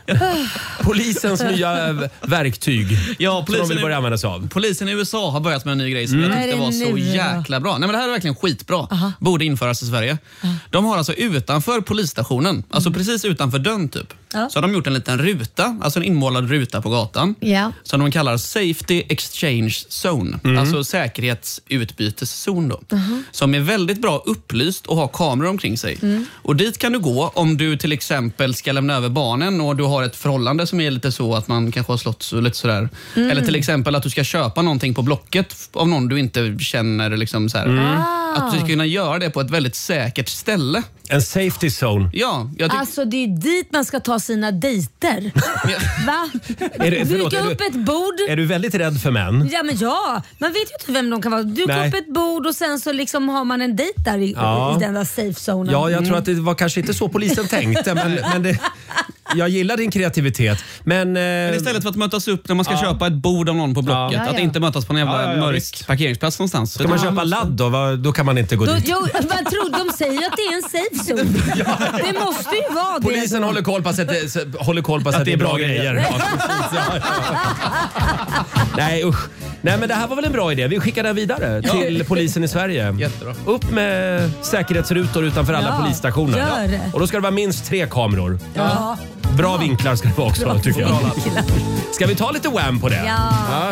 polisens nya eh, verktyg Ja, som de vill polisen, börja använda sig av. polisen i U S A har börjat med en ny grej som Mm. jag tyckte Vad var är det så nu då? jäkla bra. Nej, men det här är verkligen skitbra. Borde införas i Sverige. De har alltså utanför polisstationen, alltså precis utanför dörren typ, Ja. så har de gjort en liten ruta, alltså en inmålad ruta på gatan. Ja. Som de kallar Safety Exchange Zone, Mm. alltså säkerhetsutbyteszon då. Som är väldigt bra upplyst och har kameror omkring sig. Mm. Och dit kan du gå om du till exempel ska lämna över barnen och du har ett förhållande som är lite så att man kanske har slått så lite sådär. Mm. Eller till exempel att du ska köpa någonting på Blocket av någon du inte känner liksom så här. Mm. Att du ska kunna göra det på ett väldigt säkert ställe. En safety zone. Ja, jag tycker... Alltså det är ju dit man ska ta sina dejter. Va? Är det- förlåt, Duka är du- upp ett bord. Är du väldigt rädd för män? Ja men ja, man vet ju inte vem de kan vara. Duka Nej. upp ett bord och sen så liksom har man en dejt där i, Ja. i den där safe zonen. Ja, jag tror att det var kanske inte så polisen tänkte, men, men det, jag gillar din kreativitet. Men, Men eh, istället för att mötas upp när man ska Ja. köpa ett bord av någon på Blocket, Ja, ja. att inte mötas på en jävla Ja, ja, ja, mörk visst. parkeringsplats någonstans. ska man köpa ladd då? Va- Då kan man inte gå Då, dit. jo, man tror, de säger att det är en safe zone. Det måste ju vara det. Polisen håller koll på att det, håller koll på att det är bra grejer. Ja, precis. Ja, ja. Nej usch. Nej men det här var väl en bra idé. Vi skickar den vidare till polisen i Sverige. Jättebra. Upp med säkerhetsrutor utanför alla Ja, polisstationer. gör det. Och då ska det vara minst tre kameror. Ja. Bra vinklar ska det vara också Bra tycker jag. vinklar. Ska vi ta lite Wham på det? Ja. Ja.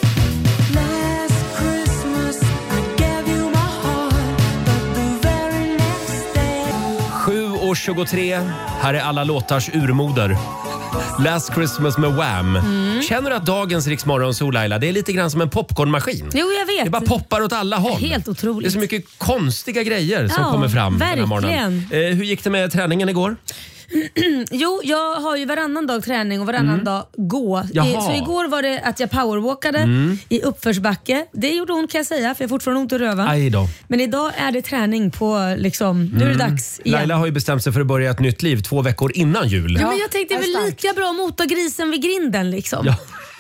sju och tjugotre. Här är alla låtars urmoder. Last Christmas med Wham. Mm. Känner du att dagens Rix Morgonzoo, Laila, det är lite grann som en popcornmaskin? Jo, jag vet. Det bara poppar åt alla håll. Helt otroligt. Det är så mycket konstiga grejer som Ja, kommer fram den här morgonen. verkligen. Eh, hur gick det med träningen igår? Jo, jag har ju varannan dag träning och varannan dag gå. I, Jaha. så igår var det att jag powerwalkade i uppförsbacke. Det gjorde ont kan jag säga, för jag har fortfarande ont i röven. Aj då. Men idag är det träning på liksom, nu är det dags igen. Laila har ju bestämt sig för att börja ett nytt liv två veckor innan jul. Ja, men jag tänkte det är väl starkt. lika bra att mota grisen vid grinden liksom. Ja.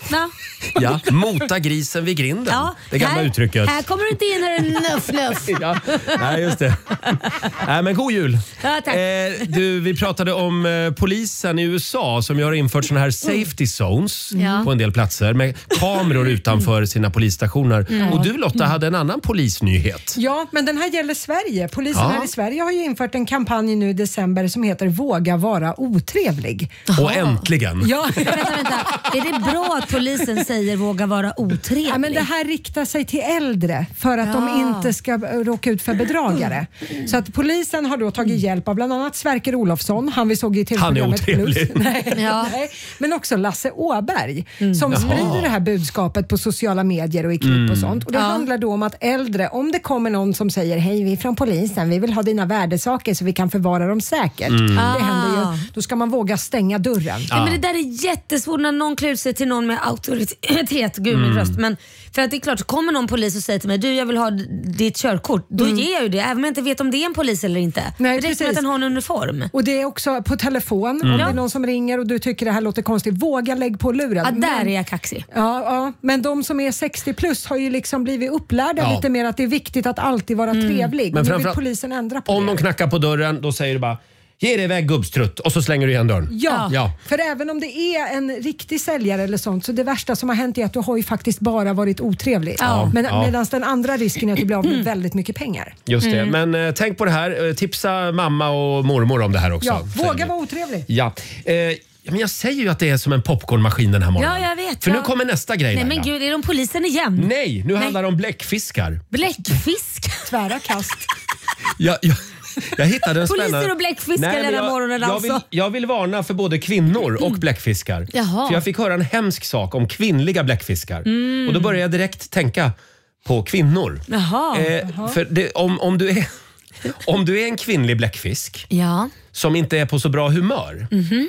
Ja. Ja, mota grisen vid grinden. Ja, det gamla här, uttrycket. Här kommer du inte in här en nuff nuff. Ja, nej, just det. Nej, men god jul. Ja, tack. Eh, du, vi pratade om eh, polisen i U S A som ju har infört såna här safety zones Ja. på en del platser med kameror utanför sina polisstationer. Mm. Och du Lotta hade en annan polisnyhet. Ja, men den här gäller Sverige. Polisen Ja. här i Sverige har ju infört en kampanj nu i december som heter Våga vara otrevlig. Och äntligen. Ja. vänta, vänta. Är det bra att polisen säger våga vara otrevlig? Ja, men det här riktar sig till äldre för att Ja. de inte ska råka ut för bedragare. Så att polisen har då tagit hjälp av bland annat Sverker Olofsson, han vi såg i tv-programmet Han är otrevlig. Plus. Nej, Ja. nej. Men också Lasse Åberg som Jaha. sprider det här budskapet på sociala medier och i klipp Mm. och sånt. Och det Ja. handlar då om att äldre, om det kommer någon som säger hej vi är från polisen, vi vill ha dina värdesaker så vi kan förvara dem säkert. Mm. Det Ah. händer ju. Då ska man våga stänga dörren. Ja, men det där är jättesvårt när någon klär ut sig till någon med auktoritet. Gud min Mm. röst. Men för att det är klart, så kommer någon polis och säger till mig du jag vill ha d- ditt körkort. Då ger jag ju det även om jag inte vet om det är en polis eller inte. Nej, det räcker med precis. att den har en uniform. Och det är också på telefon, om det är någon som ringer och du tycker det här låter konstigt, våga lägg på luren. Ja, där Men- är jag kaxig. Ja, ja, men de som är sextio plus har ju liksom blivit upplärda Ja. lite mer att det är viktigt att alltid vara Mm. trevlig. Men Men nu vill framförallt- polisen ändra på Om det. de knackar på dörren, då säger du bara ge dig iväg gubbstrutt och så slänger du igen dörren. Ja, Ja. för även om det är en riktig säljare eller sånt så det värsta som har hänt är att du har ju faktiskt bara varit otrevlig. Ja. Men, Ja. Medan den andra risken är att du blir av med väldigt mycket pengar. Just det. Mm. Men eh, tänk på det här. Eh, tipsa mamma och mormor om det här också. Ja, säger våga vi. vara otrevlig. Ja. Eh, ja, men jag säger ju att det är som en popcornmaskin den här morgonen. Ja, jag vet. För ja. nu kommer nästa grej. Nej Laila. men gud, är de polisen igen? Nej, nu handlar det om bläckfiskar. Bläckfisk? Tvära kast. Jag, jag, jag hittade en Poliser spännande... och bläckfiskar Nej, men den här jag, morgonen jag alltså. vill, jag vill varna för både kvinnor och bläckfiskar. Jaha. För jag fick höra en hemsk sak om kvinnliga bläckfiskar. Mm. Och då började jag direkt tänka på kvinnor. Jaha. Eh, för det, om, om, du är, om du är en kvinnlig bläckfisk Ja. som inte är på så bra humör Mhm.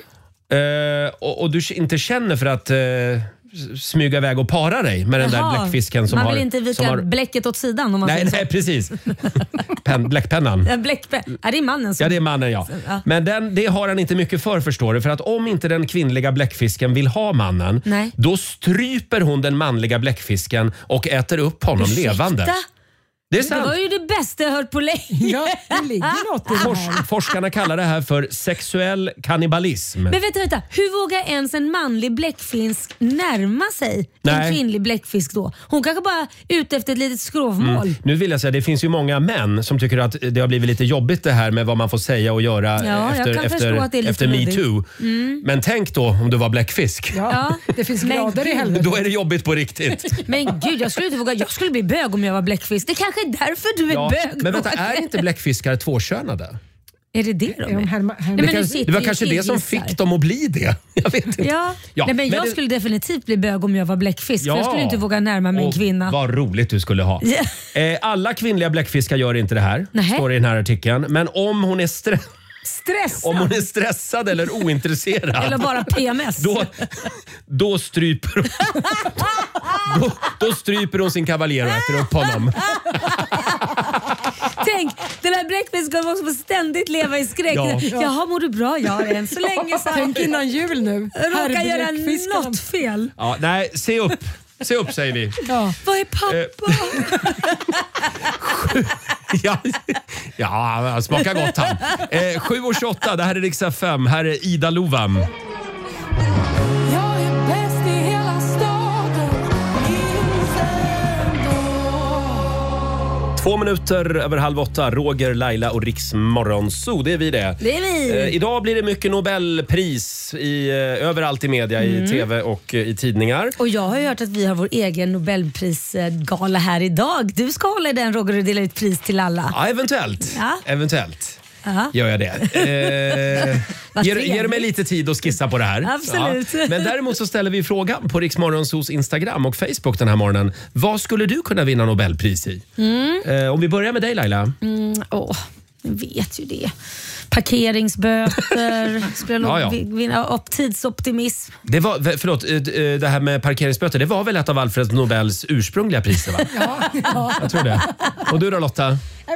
eh, och, och du inte känner för att eh, smyga iväg och para dig med den Jaha. där bläckfisken som Man har... vill inte som vika har bläcket åt sidan om man nej, säger så. nej, precis. Pen, bläckpennan. Ja, bläckpe- ja, det är mannen som... Ja, det är mannen ja. Ja. Men den, det har han inte mycket för förstår du. För att om inte den kvinnliga bläckfisken vill ha mannen, Nej. då stryper hon den manliga bläckfisken och äter upp honom Ursäkta? levande. Det är Det sant. var ju det bästa jag hört på länge. Ja, det ligger något i det Fors, här. forskarna kallar det här för sexuell kannibalism. Men vänta, vänta. Hur vågar ens en manlig bläckfisk närma sig Nej. en kvinnlig bläckfisk då? Hon kanske bara är ute efter ett litet skrovmål. Mm. Nu vill jag säga, det finns ju många män som tycker att det har blivit lite jobbigt det här med vad man får säga och göra Ja, jag efter, kan förstå efter, att det är lite efter luddigt. metoo. Mm. Men tänk då om du var bläckfisk. Ja, det finns Men grader i gud. helvetet. Då är det jobbigt på riktigt. Men gud, jag skulle inte våga. Jag skulle bli bög om jag var bläckfisk. Det kanske är därför du är Ja, bög. men vänta, är inte bläckfiskar tvåkönade? Är det det de Är de är? här, här, Nej, men Det, nu kan, sitter det var ju kanske det som killgissar. fick dem att bli det. Jag vet inte. Ja, Ja, Nej, men men jag det- skulle definitivt bli bög om jag var bläckfisk. Ja. För jag skulle inte våga närma mig en Och kvinna. Vad roligt du skulle ha. Ja. Eh, alla kvinnliga bläckfiskar gör inte det här, Nähä. står det i den här artikeln. Men om hon är, stre- Stress. om hon är stressad eller ointresserad, Eller bara P M S. då, då, stryper hon, då, då stryper hon sin kavaljer och äter upp honom. Tänk, den här bläckfisken måste ständigt leva i skräck. Ja. Jaha, mår du bra? Ja, än så länge så. Tänk innan jul nu. Jag råkar Herre, göra bläckfiskarna. något fel. Ja, nej, se upp. Se upp säger vi. Ja. Vad är pappa? Ja, ja han smakar gott han. Eh, sju och tjugoåtta, det här är Riksdag fem. Här är Ida Lovam. Jag är bäst i hela staden. Två minuter över halv åtta. Roger, Laila och Riks Morgonzoo. Det är vi det. Det är vi. Eh, idag blir det mycket Nobelpris i, eh, överallt i media, Mm. i tv och eh, i tidningar. Och jag har ju hört att vi har vår egen Nobelprisgala här idag. Du ska hålla i den Roger och dela ut pris till alla. Ja, eventuellt. Ja. Eventuellt. Ja. Gör jag det. Eh, Vad ger, trevligt. ger mig lite tid att skissa på det här. Absolut. Ja. Men däremot så ställer vi frågan på Riks Morgonzoos Instagram och Facebook den här morgonen. Vad skulle du kunna vinna Nobelpris i? Mm. Eh, om vi börjar med dig Laila. Mm, åh, jag vet ju det. Parkeringsböter, skulle jag nog Ja, ja. vi- vinna. Och tidsoptimism. Det var, förlåt, eh, det här med parkeringsböter, det var väl ett av Alfred Nobels ursprungliga priser va? Ja, ja. Jag tror det. Och du då Lotta? Nej, men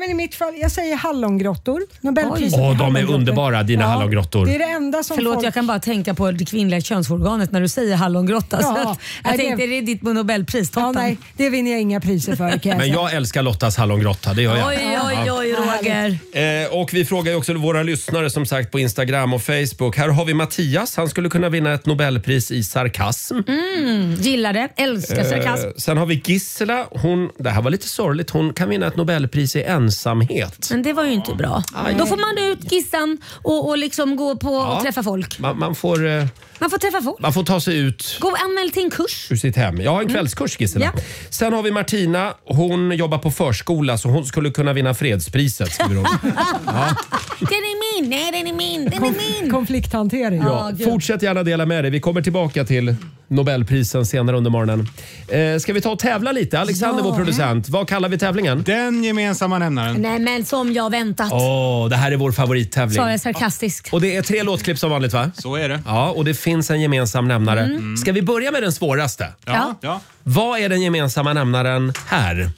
men i mitt fall, jag säger hallongrottor. Nobelpriset. Åh, de är underbara, dina ja, hallongrottor. Det är det enda som Förlåt, folk... jag kan bara tänka på det kvinnliga könsorganet när du säger hallongrotta. Ja, Så att jag nej, tänkte, det... är det ditt Nobelpris? Toppen. Ja, nej, det vinner jag inga priser för. Kan jag Men säga. jag älskar Lottas hallongrotta, det gör jag. Oj, oj, oj, Roger. Eh, och vi frågar ju också våra lyssnare som sagt på Instagram och Facebook. Här har vi Mattias, han skulle kunna vinna ett Nobelpris i sarkasm. Mm, gillar det, älskar sarkasm. Eh, sen har vi Gisela, hon, det här var lite sorgligt, hon kan vinna ett Nobelpris i ensamhet. Men det var ju inte bra. Aj. Då får man ut Gissan och, och liksom gå på Ja. och träffa folk. Man, man, får, eh, Man får träffa folk. man får ta sig ut Gå och anmäl till en kurs. ur sitt hem. Jag har en kvällskurs, Gisela. Ja. Sen har vi Martina, hon jobbar på förskola så hon skulle kunna vinna fredspriset, skriver hon. Ja. Den är min, nej den är min, den är min. Konflikthantering. Ja, fortsätt gärna dela med dig. Vi kommer tillbaka till Nobelprisen senare under morgonen. Eh, ska vi ta och tävla lite? Alexander, Ja. vår producent. Vad kallar vi tävlingen? Den gemensamma nämnaren. Nej men som jag väntat. Åh, det här är vår favorittävling. Sa jag sarkastisk. Och det är tre låtklipp som vanligt, va? Så är det. Ja, och det finns en gemensam nämnare. Mm. Ska vi börja med den svåraste? Ja. ja. Vad är den gemensamma nämnaren här?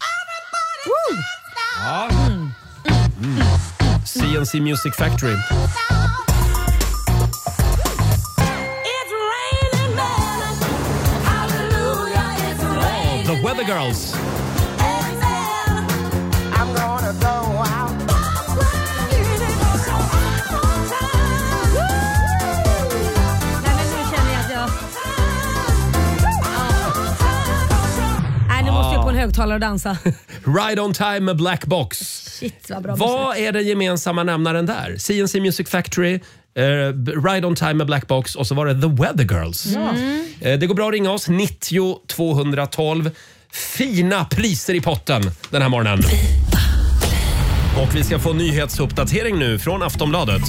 Ja. Mm. C and C Music Factory. The Weather Girls. Nej men nu känner jag att jag... Nej nu måste jag på en högtalare och dansa. Ride on time med Black Box. Shit vad bra Vad musik. är den gemensamma nämnaren där? C and C Music Factory, eh, Ride on time med Black Box och så var det The Weather Girls. Mm. Eh, det går bra att ringa oss, nittio tvåhundratolv. Fina priser i potten den här morgonen. Och vi ska få nyhetsuppdatering nu från Aftonbladet.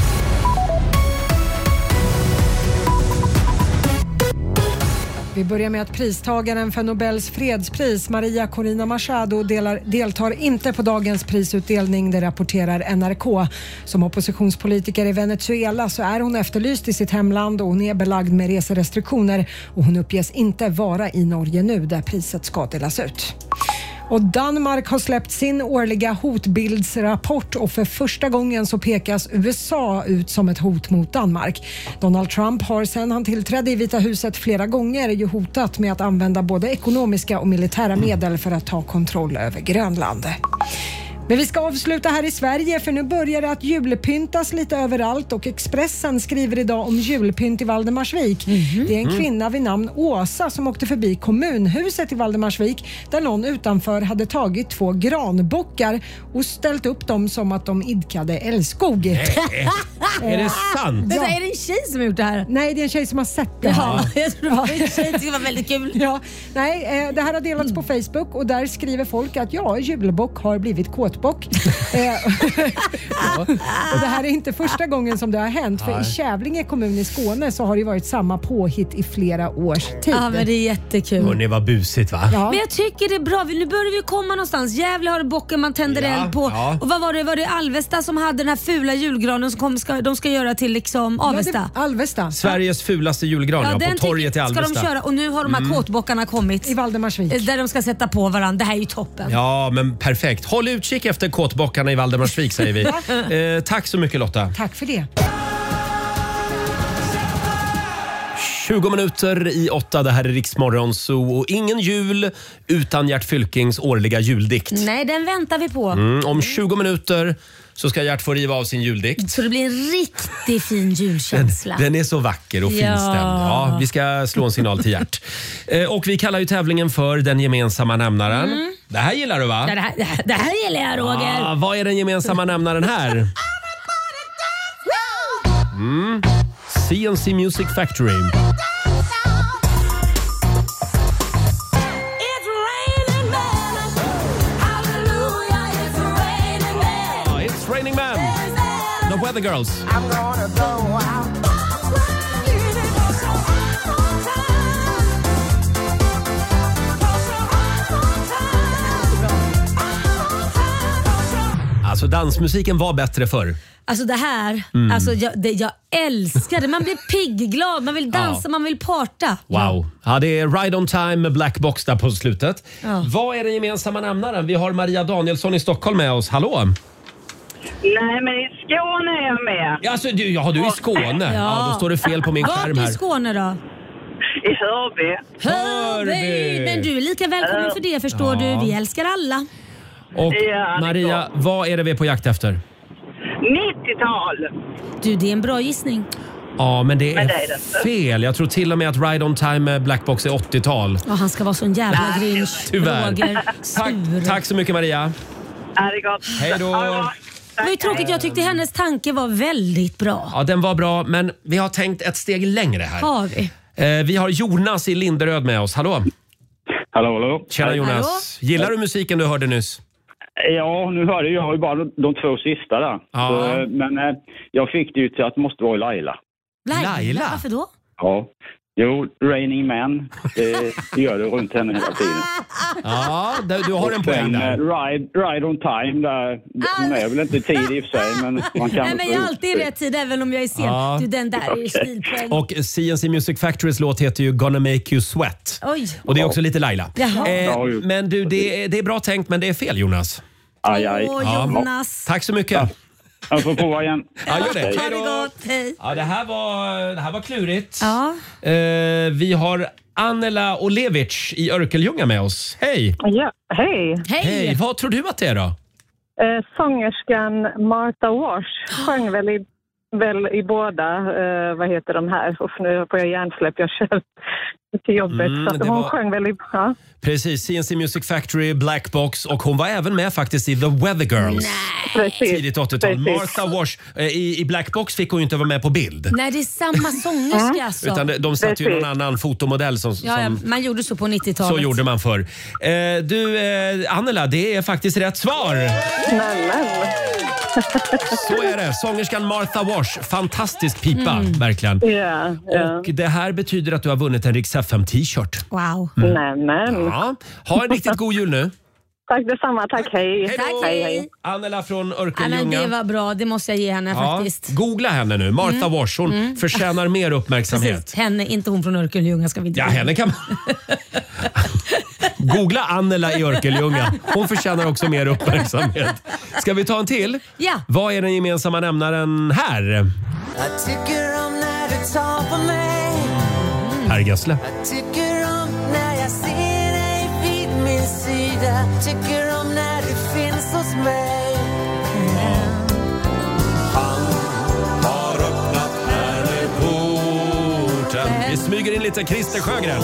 Vi börjar med att pristagaren för Nobels fredspris, Maria Corina Machado, delar, deltar inte på dagens prisutdelning, det rapporterar N R K. Som oppositionspolitiker i Venezuela så är hon efterlyst i sitt hemland och hon är belagd med reserestriktioner och hon uppges inte vara i Norge nu där priset ska delas ut. Och Danmark har släppt sin årliga hotbildsrapport och för första gången så pekas U S A ut som ett hot mot Danmark. Donald Trump har sedan han tillträdde i Vita huset flera gånger ju hotat med att använda både ekonomiska och militära medel för att ta kontroll över Grönland. Men vi ska avsluta här i Sverige för nu börjar det att julpyntas lite överallt och Expressen skriver idag om julpynt i Valdemarsvik. Mm-hmm. Det är en kvinna vid namn Åsa som åkte förbi kommunhuset i Valdemarsvik där någon utanför hade tagit två granbockar och ställt upp dem som att de idkade älskog. Är det sant? Ja. Är det en tjej som har gjort det här? Nej, det är en tjej som har sett det. Ja, jag tror det var en tjej. Det var väldigt kul. Ja, nej, det här har delats på Facebook och där skriver folk att ja, julbock har blivit kåtbock. Och det här är inte första gången som det har hänt för i Kävlinge kommun i Skåne så har det varit samma påhitt i flera års tid. Ja, men det är jättekul. Och det var busigt, va? Ja. Men jag tycker det är bra. Nu börjar vi komma någonstans. Gävle har bocken man tänder Ja, eld på. ja. Och vad var det? Var det Alvesta som hade den här fula julgranen som kom, ska, de ska göra till liksom Avesta? Ja, det, Alvesta. Sveriges fulaste julgran, ja, den på torget i ska Alvesta. de köra och nu har de här Mm. kåtbockarna kommit. I Valdemarsvik. Där de ska sätta på varandra. Det här är ju toppen. Ja, men perfekt. Håll utkik efter kåtbockarna i Valdemarsvik, säger vi. Eh, tack så mycket, Lotta. Tack för det. tjugo minuter i åtta, det här är Rix Morgon Zoo och ingen jul utan Gert Fylkings årliga juldikt. Nej, den väntar vi på. Mm, om tjugo minuter så ska Gert få riva av sin juldikt. Så det blir en riktigt fin julkänsla. Den, den är så vacker och finstämd. Ja. Ja, vi ska slå en signal till Gert. Eh, och vi kallar ju tävlingen för den gemensamma nämnaren. Mm. Det här gillar du, va? Ja, det, här, det, här, det här gillar jag, Roger. Ah, vad är den gemensamma nämnaren här? Mm. C and C Music Factory. Ah, It's Raining Man. The Weather Girls. alltså dansmusiken var bättre förr. Alltså det här, Mm. alltså jag, det, jag älskar det. Man blir pigg, glad, man vill dansa, Ja. man vill parta. Wow. Ja, det är Ride on Time med Black Box där på slutet. Ja. Vad är den gemensamma nämnaren? Vi har Maria Danielsson i Stockholm med oss. Hallå? Nej, men i Skåne är jag med. Ja, alltså, du, ja, du är i Skåne. Ja. Då står det fel på min skärm Vart här. i Skåne då? I Hörby. Hörby! Men du är lika välkommen för det, förstår Ja. du. Vi älskar alla. Och Ja, det är Maria, klart. vad är det vi är på jakt efter? nittiotal. Du, det är en bra gissning. Ja, men det är, Men det är det inte. fel. Jag tror till och med att Ride on Time med Black Box är åttiotal. Ja, han ska vara sån jävla grinch. Tyvärr. Roger, Tack, sur. tack så mycket Maria. Ja, det är gott. Hej då. Ha det bra. Det var ju tråkigt, jag tyckte hennes tanke var väldigt bra. Ja, den var bra, men vi har tänkt ett steg längre här. Har vi? Eh, vi har Jonas i Linderöd med oss. Hallå? Hallå, hallå. Tjena Jonas. Hallå? Gillar du musiken du hörde nyss? Ja, nu hörde jag ju bara de, de två sista där. Ja. Så, eh, men eh, jag fick det ju till att det måste vara Laila. Laila? Laila? Varför då? Ja. Jo, Raining Man. Det, det gör det runt henne hela tiden. Ja, du, du har en Och poäng sen, eh, där. Ride, ride on Time. Där, hon är väl inte i tid i och för sig, men man kan... Nej, men jag är alltid i rätt tid även om jag är sen. Ja. Du, den där är ju stilpoäng. Och C N C Music Factorys låt heter ju Gonna Make You Sweat. Oj. Och det är också lite Laila. Jaha. Eh, men du, det är, det är bra tänkt, men det är fel Jonas. Aj, aj. Åh, Ja. Jonas. Tack så mycket. Jag får prova igen. Ja, gör det. Ha Hej det då. gott, hej. Ja, det här var, det här var klurigt. Ja. Eh, vi har Annela Olevic i Örkelljunga med oss. Hej! Ja, hej. Hej. Hej! Vad tror du att det är då? Eh, sångerskan Martha Wash sjöng väl i, väl i båda, eh, vad heter de här? Och nu får jag hjärnsläpp, jag kör till jobbet. Mm, så att det hon var- sjöng väl i... Ja. Precis, C N C Music Factory, Black Box och hon var även med faktiskt i The Weather Girls. Precis. Tidigt åttiotal. Precis. Martha Wash. eh, I, I Black Box fick hon ju inte vara med på bild. Nej, det är samma sångerska alltså. Utan de, de satte ju Precis. någon annan fotomodell som, Ja, ja, som man gjorde så på nittiotalet. så gjorde man förr. Eh, du, eh, Annela, det är faktiskt rätt svar. Nämen. Så är det. Sångerskan Martha Wash. Fantastisk pipa, verkligen. Ja, ja. Och det här betyder att du har vunnit en Rix F M-t-shirt. Wow. Nämen. Ja. Ha en riktigt god jul nu. Tack detsamma, tack, hej. Hej då. Hej, hej. Annela från Ja, men Örkelljunga. det var bra, det måste jag ge henne Ja, faktiskt. googla henne nu. Martha Wash. Hon förtjänar mer uppmärksamhet. Precis, henne, inte hon från Örkelljunga ska vi inte Ja, henne kan man... Googla Annela i Örkelljunga. Hon förtjänar också mer uppmärksamhet. Ska vi ta en till? Ja. Vad är den gemensamma nämnaren här? Jag tycker om när du tar på mig. Per Gessle. Jag tycker om när jag ser dig vid min sida. Tycker om när du finns hos mig. Han har öppnat porten. Vi smyger in lite Christer Sjögren.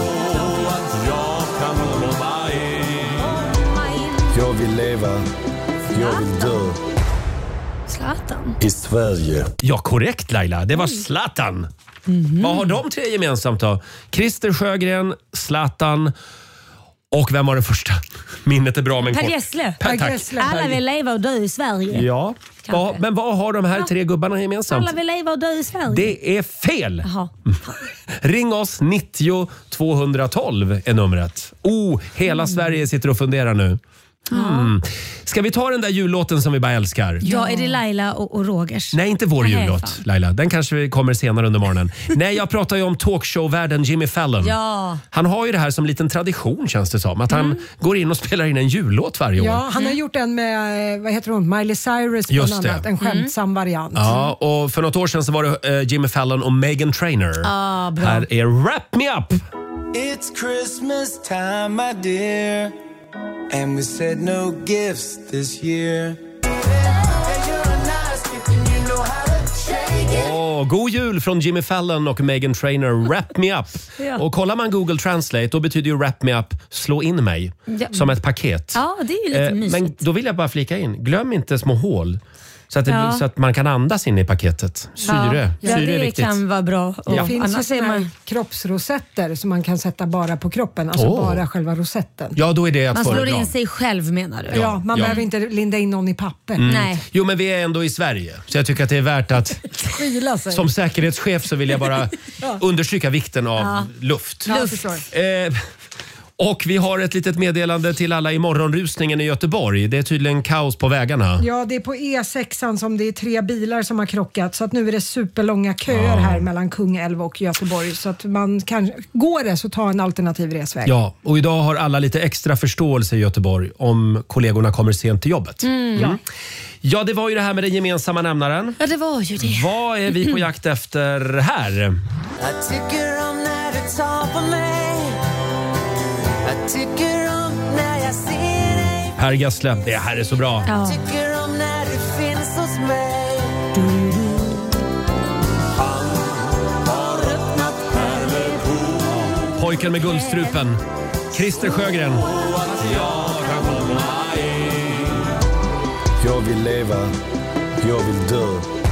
Jag vill leva, jag vill dö Zlatan. i Sverige. Ja, korrekt Laila. Det var Zlatan. Vad har de tre gemensamt då? Christer Sjögren, Zlatan och vem var den första? Minnet är bra men Per kort. Gessle. Per, tack. Alla vill leva och dö i Sverige. Ja, vad, men vad har de här tre gubbarna gemensamt? Alla vill leva och dö i Sverige. Det är fel! Jaha. Ring oss, nittio tvåhundratolv är numret. Oh, hela Sverige sitter och funderar nu. Mm. Ska vi ta den där jullåten som vi bara älskar? Ja, är det Laila och, och Rogers? Nej, inte vår Nej, jullåt fan. Laila. Den kanske kommer senare under morgonen. Nej, jag pratar ju om talkshowvärlden Jimmy Fallon. Ja. Han har ju det här som liten tradition känns det som. Att han går in och spelar in en jullåt varje år. Ja, han har gjort en med, eh, vad heter hon, Miley Cyrus Just bland det. annat. En skämtsam variant. Ja, och för något år sedan så var det eh, Jimmy Fallon och Meghan Trainor. Ah, bra. Här är Wrap Me Up! It's Christmas time, my dear. And we said no gifts this year. Åh, god jul från Jimmy Fallon och Meghan Trainor, Wrap Me Up. Ja. Och kollar man Google Translate då betyder ju Wrap Me Up slå in mig Ja. som ett paket. Ja, det är ju lite Eh, mysigt. Men då vill jag bara flika in, glöm inte små hål. Så att, det, Ja. så att man kan andas in i paketet. Syre, ja, Syre det är viktigt. kan vara bra. Och Det finns ju annars är såna här man... kroppsrosetter som man kan sätta bara på kroppen. Alltså Åh. bara själva rosetten. Ja, då är det att Man slår föredra. in sig själv menar du? Ja, man ja. behöver inte linda in någon i papper. Mm. Nej. Jo, men vi är ändå i Sverige. Så jag tycker att det är värt att... Skyla sig. Som säkerhetschef så vill jag bara Ja. understryka vikten av Ja. luft. Ja, jag förstår. Eh, Och vi har ett litet meddelande till alla i morgonrusningen i Göteborg. Det är tydligen kaos på vägarna. Ja, det är på E sexan som det är tre bilar som har krockat. Så att nu är det superlånga köer ja. här mellan Kungälv och Göteborg. Så att man kan, går det så ta en alternativ resväg. Ja, och idag har alla lite extra förståelse i Göteborg om kollegorna kommer sent till jobbet. Mm. Mm. Ja, det var ju det här med den gemensamma nämnaren. Ja, det var ju det. Vad är vi på jakt efter här? Jag tycker om när du tar på mig. Jag tycker om när jag ser dig. Per Gessle, det här är så bra. Jag tycker om när du finns hos mig. Han har öppnat pärleporten. Pojken med guldstrupen. Christer Sjögren. Jag vill leva, jag vill dö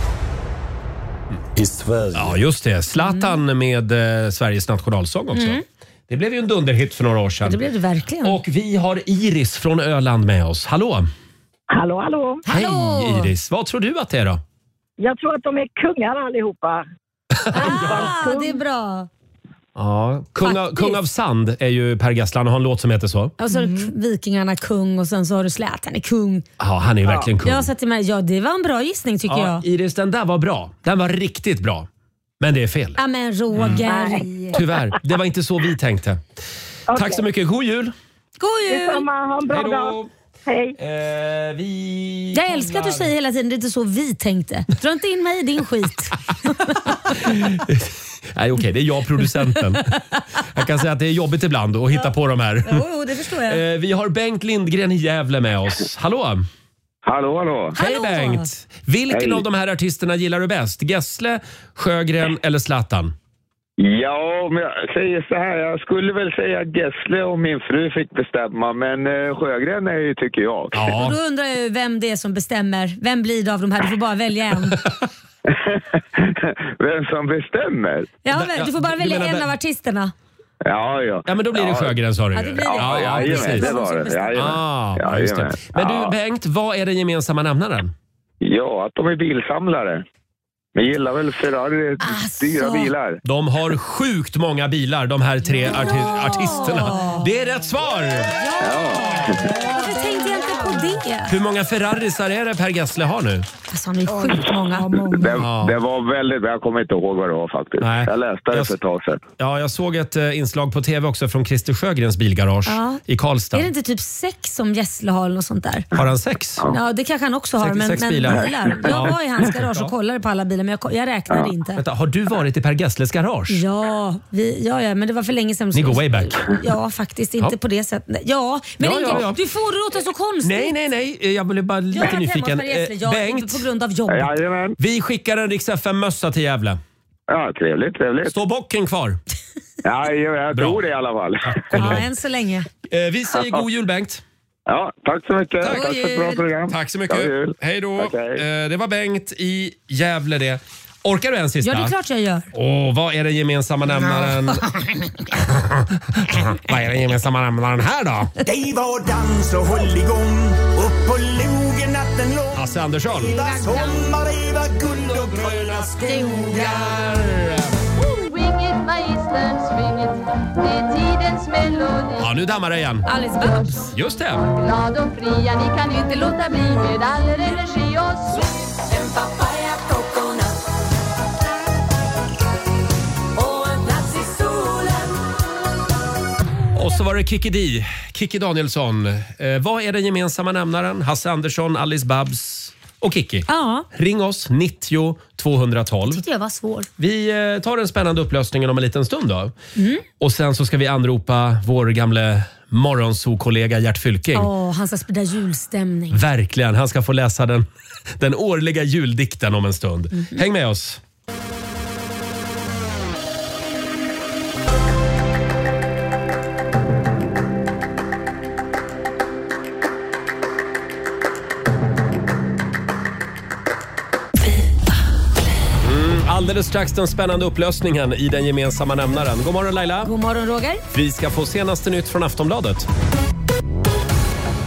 i Sverige. Ja, just det. Zlatan mm. med eh, Sveriges nationalsång också. Mm. Det blev ju en dunderhit för några år sedan. Ja, det blev det verkligen. Och vi har Iris från Öland med oss. Hallå! Hallå, hallå! Hej Iris! Vad tror du att det är då? Jag tror att de är kungar allihopa. Ah, det är bra. Ja, kung av, kung av sand är ju Per Gessle och har en låt som heter så. Och så har du Vikingarna kung och sen så har du Zlatan är kung. Ja, han är ju verkligen kung. Jag har sett till mig, ja det var en bra gissning tycker ja, jag. Iris, den där var bra. Den var riktigt bra. Men det är fel. Ja men Roger. Mm. Tyvärr, det var inte så vi tänkte. Okay. Tack så mycket, god jul! God jul! Detsamma, ha en bra Hejdå. dag! Hej! Eh, vi jag älskar att du säger hela tiden, det är inte så vi tänkte. Dra inte in mig i din skit. Nej, okej, okay, det är jag producenten. Jag kan säga att det är jobbigt ibland att hitta på de här. Jo, jo, det förstår jag. Eh, vi har Bengt Lindgren i Gävle med oss. Hallå! Hallå, hallå. Hej Bengt! Vilken Hej. av de här artisterna gillar du bäst? Gessle, Sjögren eller Zlatan? Ja, men jag säger så här. Jag skulle väl säga Gessle om min fru fick bestämma, men eh, Sjögren är ju, tycker jag. Ja. Och då undrar jag ju vem det är som bestämmer. Vem blir det av de här? Du får bara välja en. Vem som bestämmer? Ja, du får bara välja menar, en av artisterna. Ja, ja. Ja, men då blir det ja. Sjögren, sa du. Ja, det blir det. Ja, ja, ja, precis. Det var det. Ja, ah, ja, just det. Men du, Bengt, vad är den gemensamma nämnaren? Ja, att de är bilsamlare. Men gillar väl Ferrari, alltså. dyra bilar. De har sjukt många bilar, de här tre ja. arti- artisterna. Det är rätt svar! Ja. Varför tänkte jag inte på det? Hur många Ferrarisar är det Per Gessle har nu? Alltså han är sjukt många. Det, ja. det var väldigt, jag kommer inte ihåg vad det var faktiskt. Nej. Jag läste det jag, för ett tag sedan. Ja, jag såg ett uh, inslag på tv också från Christer Sjögrens bilgarage ja. i Karlstad. Är det inte typ sex som Gessle har eller något sånt där? Har han sex? Ja, ja det kanske han också har. Men, men bilar. bilar. Jag var i hans garage och kollade på alla bilar men jag, jag räknade ja. inte. Vänta, har du varit i Per Gessles garage? Ja, vi, ja, ja, men det var för länge sedan. Ni går way back? Ja, faktiskt. Inte ja. på det sättet. Ja, men ja, inte, ja, ja. du får det låta så konstigt. Nej, nej, nej. Jag blev bara lite jag nyfiken. Eh, Bengt, på grund av jobb. Jajamän. Vi skickar en Rix F M-mössa till Gävle. Ja, trevligt, trevligt. Står bocken kvar? Ja, jag Bra. tror det i alla fall. Ja, än så länge. Eh, vi säger god jul, Bengt. Ja, tack så mycket. Tack, tack för ett bra program. Tack så mycket. Hej då. Okay. Eh, det var Bengt i Gävle det. Orkar du en sista? Ja, det är klart jag gör. Åh, vad är den gemensamma nämnaren? Vad är den gemensamma nämnaren här då? Det var dans och håll igång upp på logen natten lång. Hasse Andersson. Det var sommar, det var guld och gröna skogar. Swing it magistern, swing it. Det är tidens melodi. Ja, nu dammar det igen. Alice Babs. Just det. Glad och fria, ni kan inte låta bli med all er energi och swing. En papaya coconut. Och så var det Kikki D, Kikki Danielsson. Eh, vad är den gemensamma nämnaren? Hasse Andersson, Alice Babs och Kikki. Ja. Ring oss, nittio tvåhundratolv. Det tyckte jag var svår. Vi eh, tar den spännande upplösningen om en liten stund då. Mm. Och sen så ska vi anropa vår gamle morgonsokollega Gert Fylking. Åh, han ska sprida julstämning. Verkligen, han ska få läsa den, den årliga juldikten om en stund. Mm. Häng med oss. Alldeles strax den spännande upplösningen i den gemensamma nämnaren. God morgon Laila. God morgon Roger. Vi ska få senaste nytt från Aftonbladet.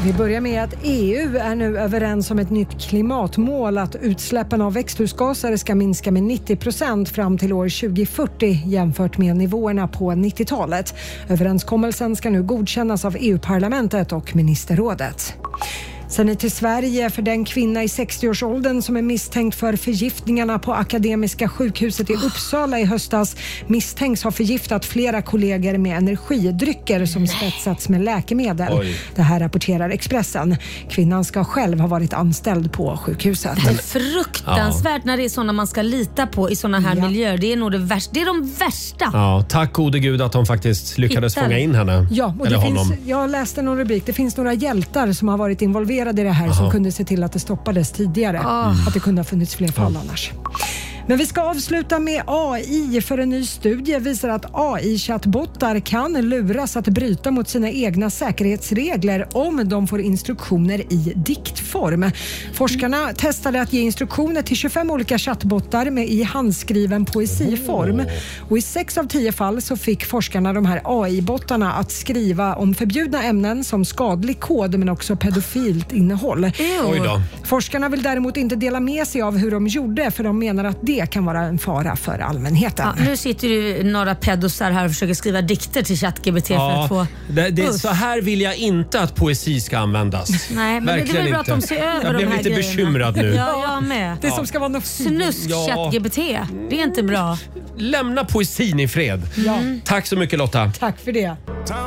Vi börjar med att E U är nu överens om ett nytt klimatmål att utsläppen av växthusgaser ska minska med nittio procent fram till år tjugo fyrtio jämfört med nivåerna på nittiotalet. Överenskommelsen ska nu godkännas av E U-parlamentet och ministerrådet. Sen är till Sverige för den kvinna i sextio-årsåldern som är misstänkt för förgiftningarna på Akademiska sjukhuset i Uppsala i höstas misstänks ha förgiftat flera kollegor med energidrycker som spetsats med läkemedel. Oj. Det här rapporterar Expressen. Kvinnan ska själv ha varit anställd på sjukhuset. Det är fruktansvärt ja. när det är sådana man ska lita på i sådana här ja. miljöer. Det är nog det värsta. Det är de värsta. Ja, tack gode Gud att de faktiskt lyckades Hittar. fånga in henne. Ja, och Eller det honom. finns, jag läste någon rubrik. Det finns några hjältar som har varit involverade i det här Aha. som kunde se till att det stoppades tidigare. Mm. Att det kunde ha funnits fler fall ja. annars. Men vi ska avsluta med A I för en ny studie visar att A I-chattbottar kan luras att bryta mot sina egna säkerhetsregler om de får instruktioner i diktform. Forskarna testade att ge instruktioner till tjugofem olika chattbottar med i handskriven poesiform. Och i sex av tio fall så fick forskarna de här A I-bottarna att skriva om förbjudna ämnen som skadlig kod men också pedofilt innehåll. Oj då. Forskarna vill däremot inte dela med sig av hur de gjorde för de menar att det kan vara en fara för allmänheten. Ja, nu sitter ju några pedosar här och försöker skriva dikter till ChatGPT ja, för att få... Det, det, så här vill jag inte att poesi ska användas. Nej, men Verkligen det är väl bra inte. att de ser över jag de här blev lite grejerna. bekymrad nu. Ja, jag med. Det ja. som ska vara något snusk ja. ChatGPT. Det är inte bra. Lämna poesin i fred. Ja. Tack så mycket Lotta. Tack för det.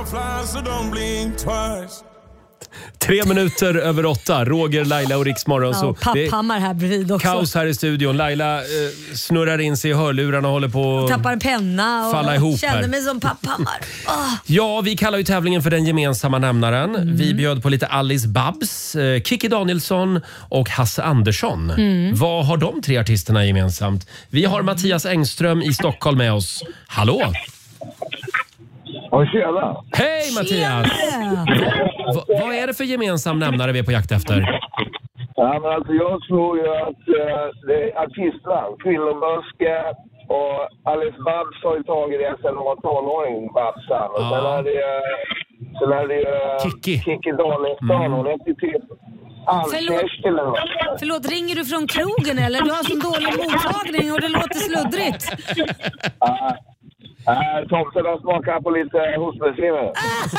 Tre minuter över åtta. Roger, Laila och Riks Morgon. Ja, Papphammar här bredvid också. Kaos här i studion. Laila eh, snurrar in sig i hörlurarna och håller på att tappar en penna och falla ihop känner här. mig som Papphammar. Oh. Ja, vi kallar ju tävlingen för den gemensamma nämnaren. Mm. Vi bjöd på lite Alice Babs, eh, Kikki Danielsson och Hasse Andersson. Mm. Vad har de tre artisterna gemensamt? Vi har Mattias Engström i Stockholm med oss. Hallå! Ja, tjena. Hej Mattias! Va, vad är det för gemensam nämnare vi är på jakt efter? Ja, men alltså jag tror ju att uh, det är artistnamn. Quillenbuske och Alice Babs har ju tagit det sen hon var tonåring, Babsan. Och ja. sen är det uh, sen är det uh, Kikki. Kikki Danielsson. Mm. Hon heter typ Förlåt, förlåt, ringer du från krogen eller? Du har så dålig mottagning och det låter sluddrigt. Uh, Uh, tomten har smakat på lite hostmediciner.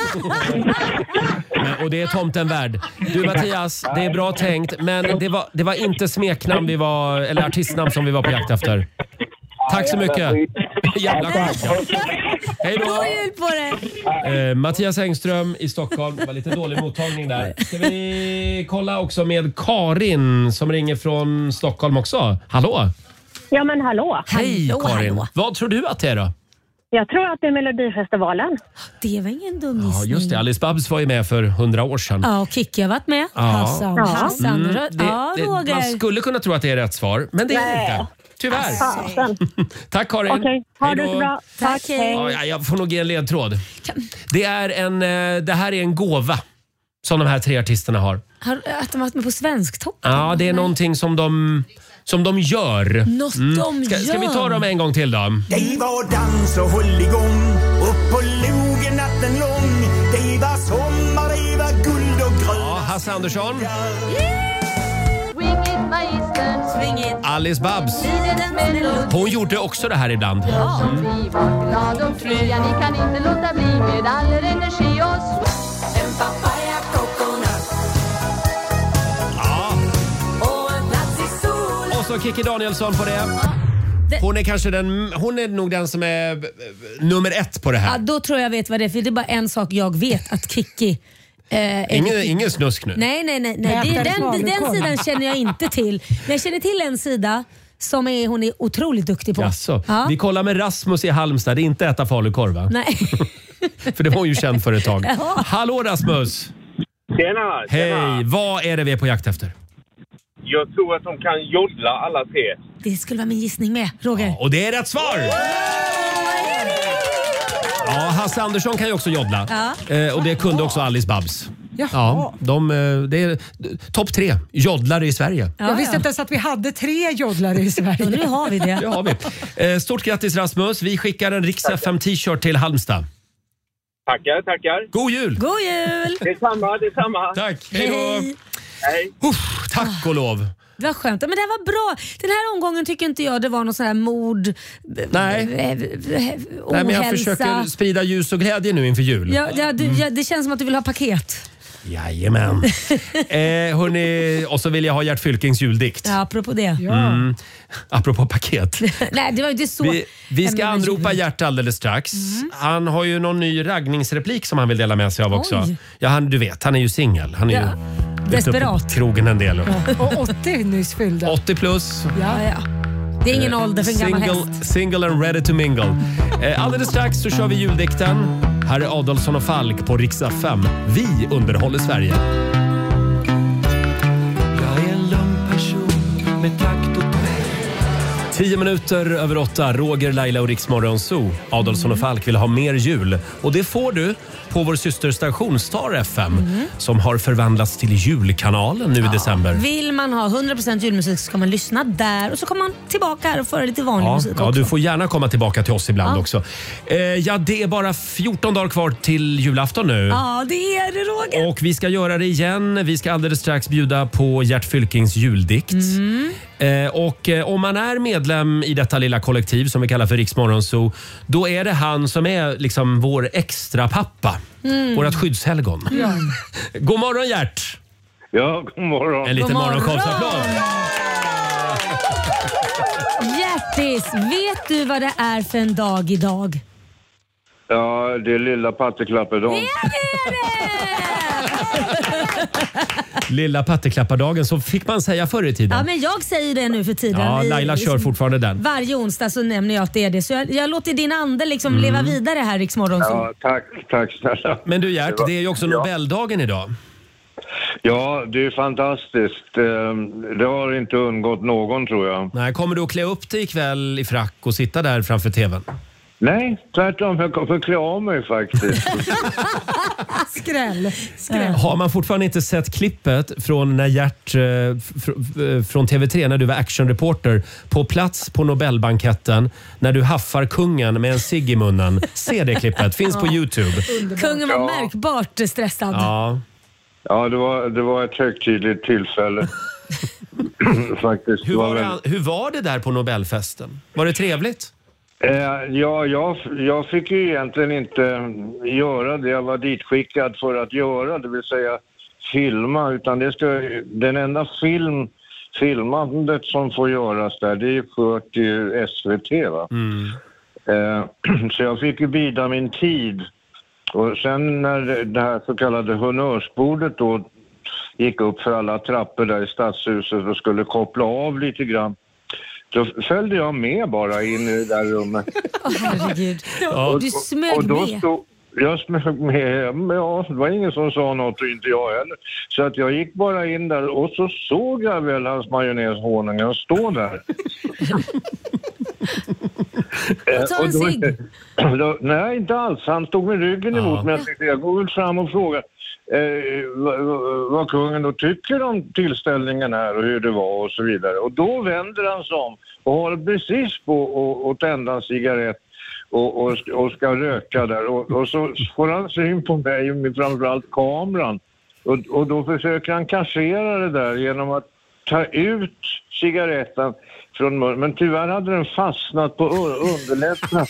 Och det är tomten värd. Du Mattias, det är bra tänkt, men det var, det var inte smeknamn vi var, eller artistnamn som vi var på jakt efter. Tack så mycket. Jävla skit. Hej då. God jul på dig. Uh, Mattias Engström i Stockholm. Det var lite dålig mottagning där. Ska vi kolla också med Karin som ringer från Stockholm också. Hallå? Ja men hallå. Hej hallå, Karin. hallå. Vad tror du att det är då? Jag tror att det är Melodifestivalen. Det var ingen dum gissning. Ja, just det. Alice Babs var ju med för hundra år sedan. Ja, och Kikki har varit med. Ja. Hassan. Ja. Hassan. Mm, det, ja, det, Roger. man skulle kunna tro att det är rätt svar, men det är det inte. Tyvärr. Alltså. Tack Karin. Okej, ha Hej det då. så bra. Tack, hej. Ja, jag får nog ge en ledtråd. Det, är en, det här är en gåva som de här tre artisterna har. Har att de varit med på Svensktoppen? Ja, det är Nej. någonting som de... Som de gör. Något de ska, gör. Ska vi ta dem en gång till då? Det var dans och håll igång upp på logen natten lång. Det var sommar, det var guld och gröna. Ja, Hasse Andersson. Swing it magistern, Swing it. Alice Babs. Hon gjorde också det här ibland. Ja, vi var glada och fria. Ni kan inte låta bli med all er energi och en papaya coconut. Och så Kikki Danielsson på det. Hon är kanske den, hon är nog den som är eh, nummer ett på det här. Ja, då tror jag vet vad det är, för det är bara en sak jag vet, att Kikki eh, ingen, ingen snusk nu. Nej, nej, nej. nej. Det är den, den sidan känner jag inte till. Men jag känner till en sida som är, hon är otroligt duktig på. Jaså. Ja. Vi kollar med Rasmus i Halmstad. Det är inte äta falukorv va? Nej. För det var ju känd för ett tag. Ja. Hallå Rasmus! Tjena! Hej! Vad är det vi är på jakt efter? Jag tror att de kan joddla alla tre. Det skulle vara min gissning med, Roger. Ja, och det är rätt svar! Ja, Hasse Andersson kan ju också joddla. Ja. Eh, och det kunde också Alice Babs. Jaha. Ja, de, eh, det är topp tre joddlare i Sverige. Jag visste inte ens att vi hade tre joddlare i Sverige. Och nu har vi det. Det har vi. Eh, stort grattis Rasmus. Vi skickar en Rix F M t-shirt till Halmstad. Tackar, tackar. God jul! God jul! Detsamma, detsamma. Tack, hej då! Hej. Hej. Uff, tack och lov. Det var skönt. Men det här var bra. Den här omgången tycker inte jag det var någon sån här mord, Nej. ohälsa. Nej, men jag försöker sprida ljus och glädje nu inför jul. Ja, ja, du, ja, det känns som att du vill ha paket. Jajamän. eh, hörni, och så vill jag ha Gert Fylkings juldikt. Ja, apropå det. Mm. Apropå paket. Nej, det var ju inte så. Vi, vi ska Men- anropa Gert alldeles strax. Mm. Han har ju någon ny raggningsreplik som han vill dela med sig av också. Oj. Ja, han, du vet, han är ju singel. Han är Ja. ju ute Desperat. på krogen en del. Och åttio nyss fyllda. åttio plus. Ja, ja. Det är ingen ålder för en gammal häst. Single, single and ready to mingle. Eh, alldeles strax så kör vi juldikten. Här är Adolfsson och Falk på Rix F M. Vi underhåller Sverige. Jag är en lugn person med takt och Tio minuter över åtta. Roger, Laila och Rix Morgon Zoo. Adolfsson och Falk vill ha mer jul. Och det får du på vår systerstation Star F M Mm. som har förvandlats till julkanalen nu i december. Vill man ha hundra procent julmusik så ska man lyssna där och så kommer man tillbaka här och föra lite vanlig Ja, musik ja, också. du får gärna komma tillbaka till oss ibland Ja. också. Eh, ja, det är bara fjorton dagar kvar till julafton nu. Ja, det är det Roger. Och vi ska göra det igen. Vi ska alldeles strax bjuda på Gert Fylkings juldikt. Mm. Eh, och eh, om man är medlem i detta lilla kollektiv som vi kallar för Rix Morgon Zoo, då är det han som är liksom vår extra pappa. Mm. Vårat skyddshelgon. Ja. God morgon Gert! Ja, god morgon. En liten God morgon. morgonshowsapplåd. Hjärtis, vet du vad det är för en dag idag? Ja, det är lilla patteklappedagen. Lilla patteklappardagen, så fick man säga förr i tiden. Ja, men jag säger det nu för tiden. Ja, I- Laila kör fortfarande den. Varje onsdag så nämner jag att det är det. Så jag, jag låter din ande liksom Mm. leva vidare här i Rix Morgon. Ja, tack, tack snälla. Men du Gert, det är ju också Ja. Nobeldagen idag. Ja, det är fantastiskt. Eh, Det har inte undgått någon, tror jag. Nej, kommer du att klä upp dig ikväll i frack och sitta där framför tvn? Nej, tvärtom. Jag kommer klä av mig faktiskt. Skräll. Skräll. Har man fortfarande inte sett klippet från när Gert eh, fr- eh, från T V tre när du var actionreporter på plats på Nobelbanketten när du haffar kungen med en cigg i munnen? Se det klippet, finns på Ja. Youtube. Kungen var Ja. märkbart stressad. Ja. Ja, det var, det var ett högtidligt tillfälle. faktiskt. Hur Det var väl- det, hur var det där på Nobelfesten? Var det trevligt? Eh, ja, jag, jag fick ju egentligen inte göra det jag var ditskickad för att göra, det vill säga filma, utan det ska, den enda film, filmandet som får göras där, det är ju skört i S V T, va? Eh, så jag fick ju bida min tid. Och sen när det- det här så kallade honnörsbordet då gick upp för alla trappor där i stadshuset och skulle koppla av lite grann, då följde jag med bara in i det där rummet. Åh, herregud. Och- Du smög och då med. stod, jag smög med, men ja, det var ingen som sa något och inte jag heller. Så att jag gick bara in där och så såg jag väl hans majonnäshonungen stå där. Eh, Ta en och då- cigg. då, nej, inte alls. Han stod med ryggen emot, men jag tänkte jag går väl fram och frågar eh, vad, vad- vad kungen då tycker om tillställningen här och hur det var och så vidare. Och då vänder han sig om och håller precis på att- att tända en cigarett och, och, och ska röka där. Och, och så får han syn på mig, med framförallt kameran. Och, och då försöker han kassera det där genom att ta ut cigaretten från munnen. Men tyvärr hade den fastnat på u- underläppen.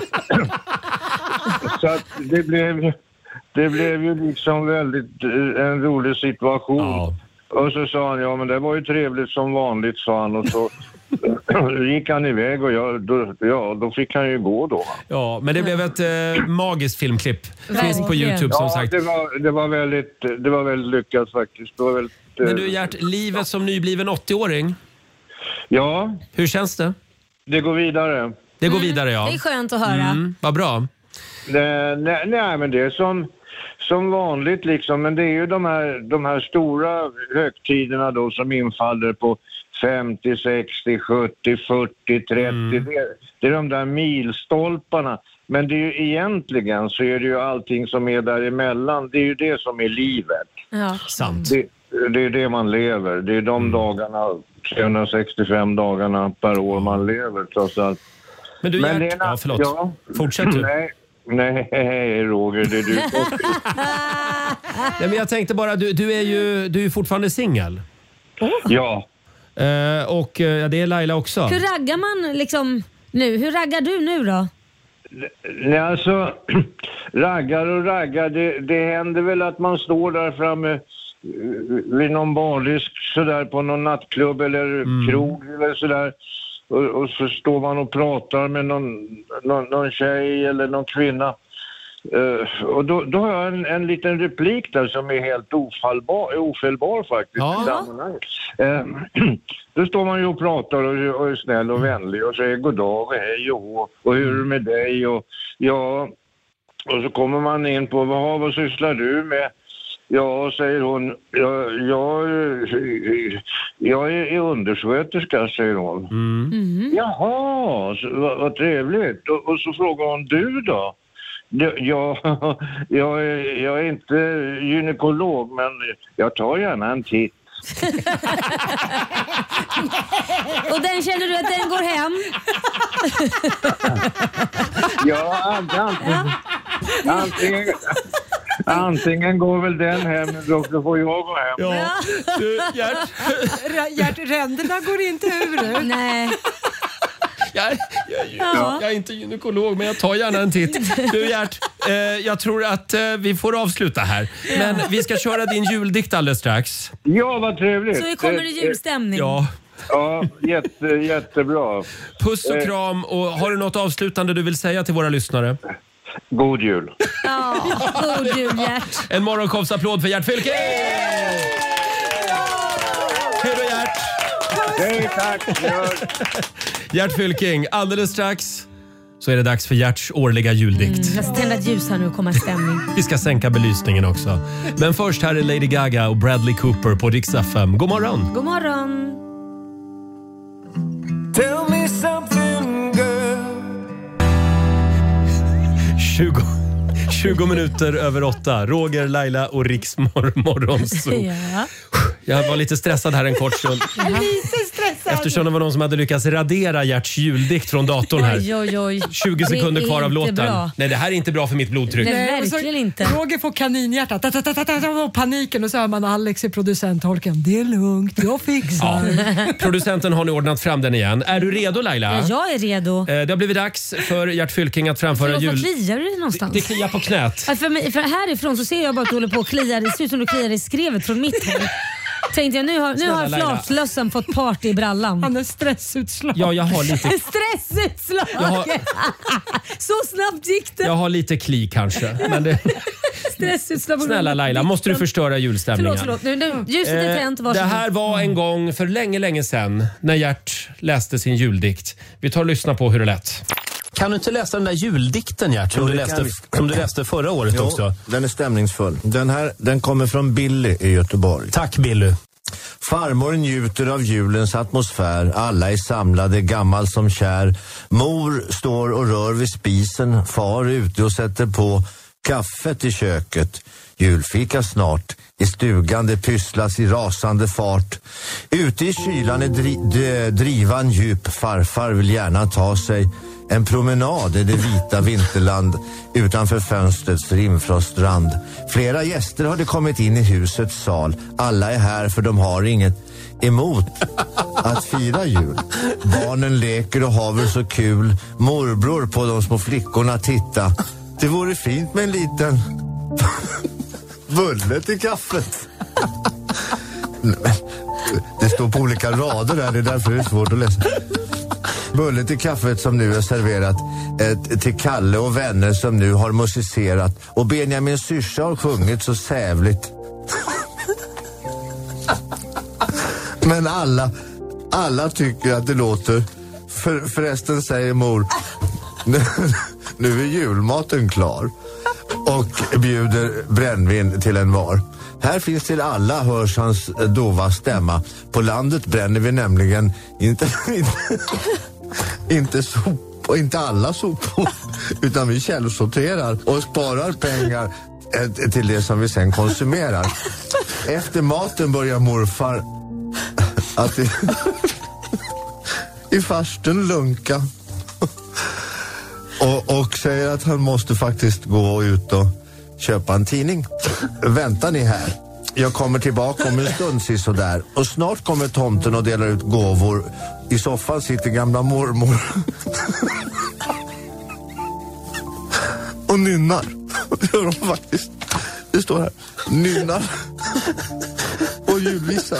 Så att det blev, det blev ju liksom väldigt eh, en rolig situation. Och så sa han, ja men det var ju trevligt som vanligt, sa han. Och så gick han iväg och jag, då, ja, då fick han ju gå då. Ja, men det blev ett eh, magiskt filmklipp. Finns på Verkligen. Youtube som Ja, sagt. det var, det var väldigt, det var väldigt lyckat faktiskt. Det var väldigt, eh, Men du Gert, livet som nybliven åttio-åring, ja, hur känns det? det går vidare. Det går vidare ja. Det är skönt att höra. Mm, vad bra. Nej, nej, nej, men det är som, som vanligt liksom. Men det är ju de här, de här stora högtiderna då som infaller på femtio, sextio, sjuttio, fyrtio, trettio. Det, är- det är de där milstolparna. Men det är ju egentligen så är det ju allting som är däremellan. Det är ju det som är livet. Ja. Sant. Det, det är det man lever. Det är de dagarna, trehundrasextiofem dagarna per år man lever trots allt. Men du Men Gert, det är en- ja, förlåt. ja. Fortsätt du. Nej, Nej, Roger, det är du. Nej, men jag tänkte bara, du, du är ju du är fortfarande singel. Oh. Ja. Eh, och eh, det är Laila också. Hur raggar man liksom nu? Hur raggar du nu då? Nej, alltså, raggar och raggar, det, det händer väl att man står där framme eh, vid någon bardisk sådär på någon nattklubb eller mm. krog eller sådär. Och, och så står man och pratar med någon, någon, någon tjej eller någon kvinna. Uh, och då, då har jag en, en liten replik där som är helt ofallbar, ofelbar faktiskt. Ja. Uh, då står man ju och pratar och, och är snäll och vänlig och säger god dag och hej och, och hur är det med dig och ja, och så kommer man in på vad, vad sysslar du med? Ja, säger hon, jag, jag, jag är undersköterska, säger hon. Mm. Mm. Jaha, så, vad, vad trevligt. Och, och så frågar hon, du då? Ja, jag, är, jag är inte gynekolog, men jag tar gärna en titt. Och den känner du att den går hem? Ja, antingen, antingen, antingen går väl den hem eller så får jag gå hem. Ja, du, Gert. Gert, ränderna går inte ur. Nej. Jag, jag, jag, jag är inte gynekolog, men jag tar gärna en titt. Du Gert, eh, jag tror att eh, vi får avsluta här. Men vi ska köra din juldikt alldeles strax. Ja, vad trevligt. Så kommer det julstämning. Ja. Ja, jätte, jättebra. Puss och kram. Och har du något avslutande du vill säga till våra lyssnare? God jul. Ja, god jul Gert. En morgonshowsapplåd för Gert Fylking! Hej då Gert! Hej, tack. Gert Fylking, alldeles strax så är det dags för Gerts årliga juldikt. Mm, jag ska tända ett ljus här nu och komma i stämning. Vi ska sänka belysningen också. Men först här är Lady Gaga och Bradley Cooper på Rix F M. God morgon! God morgon! Tell me something, girl. tjugo, tjugo minuter över åtta. Roger, Laila och Rix mor- morgonsol. Ja. Jag var lite stressad här en kort stund. Lite stressad. Eftersom det var någon som hade lyckats radera Gerts juldikt från datorn här. Oj, oj, oj. tjugo sekunder kvar av låten. Bra. Nej, det här är inte bra för mitt blodtryck. Nej, verkligen inte. Roger får kaninhjärtat ta, ta, ta, ta, ta, och paniken och så hör man Alex i producentholken. Det är lugnt, jag fixar. Ja. Producenten har nu ordnat fram den igen. Är du redo Laila? Ja, jag är redo. Det har blivit dags för Gert Fylking att framföra Förlåt, jul... vad kliar du dig någonstans? Det kliar på knät. Ja, för, mig, för härifrån så ser jag bara att du håller på och kliar. Det ser ut som du kliar i skrevet från mitt håll. Tänkte jag, nu har, nu har flatlössen fått party i brallan. Han är stressutslag. Ja, jag har lite... Stressutslag! Jag har... Så snabbt gick det. Jag har lite kli kanske. Men det... Stressutslag. Snälla Laila, måste du förstöra julstämningen? Förlåt, förlåt. Nu, nu, ljuset är tänt. Eh, det här var en gång för länge, länge sedan när Gert läste sin juldikt. Vi tar och lyssnar på hur det lät. Kan du inte läsa den där juldikten, Gert, som, Jo, du det läste, kan vi. som du läste förra året Jo, också? Den är stämningsfull. Den här, den kommer från Billy i Göteborg. Tack Billy. Farmor njuter av julens atmosfär. Alla är samlade, gammal som kär. Mor står och rör vid spisen. Far är ute och sätter på kaffet i köket. Julfika snart. I stugan det pysslas i rasande fart. Ute i kylan är dri- d- drivan djup. Farfar vill gärna ta sig en promenad i det vita vinterland utanför fönstrets rimfrostrand. Flera gäster har det kommit in i husets sal. Alla är här för de har inget emot att fira jul. Barnen leker och har väl så kul. Morbror på de små flickorna titta. Det vore fint med en liten bulle till kaffet. Det står på olika rader där, det är därför det är svårt att läsa. Bulle till kaffet som nu är serverat eh, till Kalle och vänner som nu har musicerat. Och Benjamin syrsa har sjungit så sävligt. Men alla, alla tycker att det låter. För, förresten säger mor, nu, nu är julmaten klar. Och bjuder brännvin till en var. Här finns till alla, hörs hans dova stämma. På landet bränner vi nämligen inte, inte, inte, sop, inte alla sopor, utan vi källsorterar och sparar pengar eh, till det som vi sen konsumerar. Efter maten börjar morfar att i, i farsten lunka. och, och säger att han måste faktiskt gå ut och köpa en tidning. Väntar ni här? Jag kommer tillbaka om en stund sådär. Och snart kommer tomten och delar ut gåvor. I soffan sitter gamla mormor. Och nynnar. Det gör de faktiskt. Det står här. Nynnar. Och julvisar.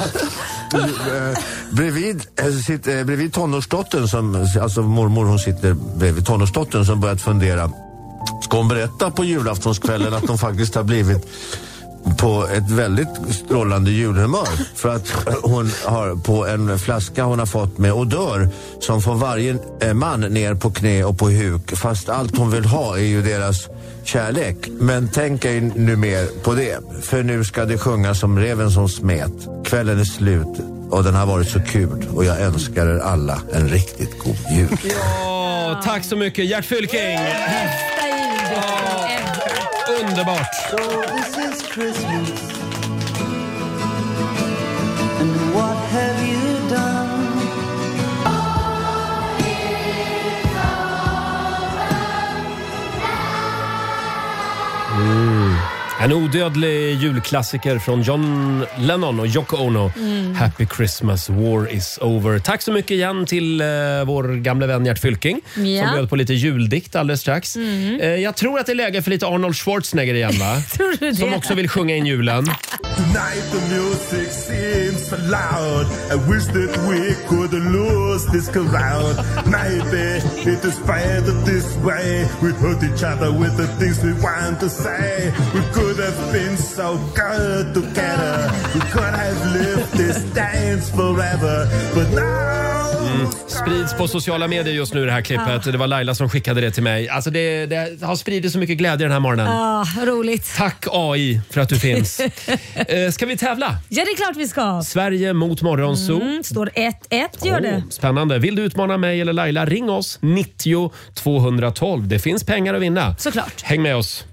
Bredvid, sitter, bredvid tonårsdottern som, alltså mormor hon sitter bredvid tonårsdottern som börjat fundera. Ska hon berätta på julaftonskvällen att de faktiskt har blivit på ett väldigt strålande julhumör för att hon har på en flaska hon har fått med odör som får varje man ner på knä och på huk, fast allt hon vill ha är ju deras kärlek. Men tänk ej nu mer på det, för nu ska det sjunga som reven som smet. Kvällen är slut och den har varit så kul och jag önskar er alla en riktigt god jul. Ja, tack så mycket Gert Fylking. Underbart. So this is Christmas, and what have you done? Mm. En odödlig julklassiker från John Lennon och Yoko Ono. Mm. Happy Christmas, war is over. Tack så mycket igen till eh, vår gamla vän Gert Fylking Ja. som bjöd på lite juldikt alldeles strax. Mm. Eh, jag tror att det är läge för lite Arnold Schwarzenegger igen, va? Tror du det? Som också vill sjunga in julen. Tonight the music seems so loud. I wish that we could lose this crowd. Maybe it is better this way. We hurt each other with the things we want to say. We could have been so good together. We could have lived this dance forever. But now... Mm. Sprids på sociala medier just nu det här klippet. Ja. Det var Laila som skickade det till mig. Alltså det, det har spridit så mycket glädje den här morgonen. Ja, roligt. Tack A I för att du finns. eh, ska vi tävla? Ja, det är klart vi ska. Sverige mot Morgonzoo. Mm, står ett ett, gör det. Oh, spännande. Vill du utmana mig eller Laila, ring oss. nittio tvåhundratolv. Det finns pengar att vinna. Såklart. Häng med oss.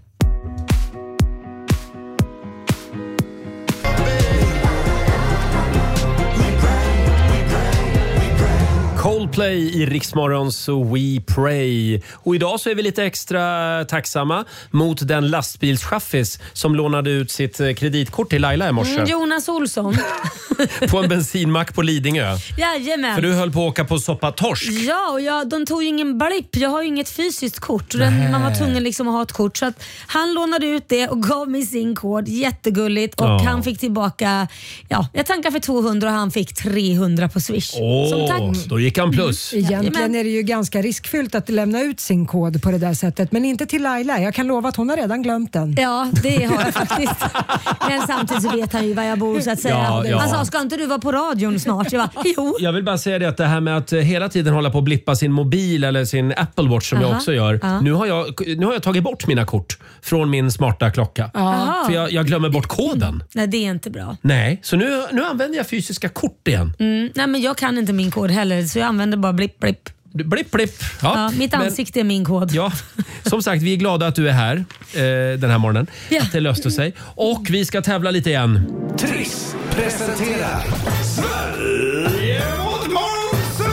Coldplay i Rix Morgon, så We Pray. Och idag så är vi lite extra tacksamma mot den lastbilschaffis som lånade ut sitt kreditkort till Laila i morse. Mm, Jonas Olsson. På en bensinmack på Lidingö. Jajamän. För du höll på att åka på soppa torsk. Ja, och jag, de tog ju ingen blipp. Jag har ju inget fysiskt kort. Och den, man var tvungen liksom att ha ett kort. Så att han lånade ut det och gav mig sin kod. Jättegulligt. Och Ja. han fick tillbaka, ja, jag tankade för tvåhundra och han fick trehundra på Swish. Åh, Som tack. då gick han plus. Mm. Egentligen Jajamän. är det ju ganska riskfyllt att lämna ut sin kod på det där sättet, men inte till Laila. Jag kan lova att hon har redan glömt den. Ja, det har jag faktiskt. Men samtidigt så vet han ju var jag bor så att säga. Ja, ja. Han sa, ska inte du vara på radion snart? Jag bara, jo. Jag vill bara säga det att det här med att hela tiden hålla på att blippa sin mobil eller sin Apple Watch som jag Aha. också gör. Ja. Nu har jag, nu har jag tagit bort mina kort från min smarta klocka. Aha. För jag, jag glömmer bort koden. Nej, det är inte bra. Nej, så nu, nu använder jag fysiska kort igen. Mm, nej, men jag kan inte min kod heller så jag använder bara blipp blipp. Blipp, blipp. Ja, Ja, mitt men- ansikte är min kod. Ja, som sagt, vi är glada att du är här eh, den här morgonen. Ja. Att det löste sig. Och vi ska tävla lite igen. Triss presenterar Sverige mot Morgonzoo!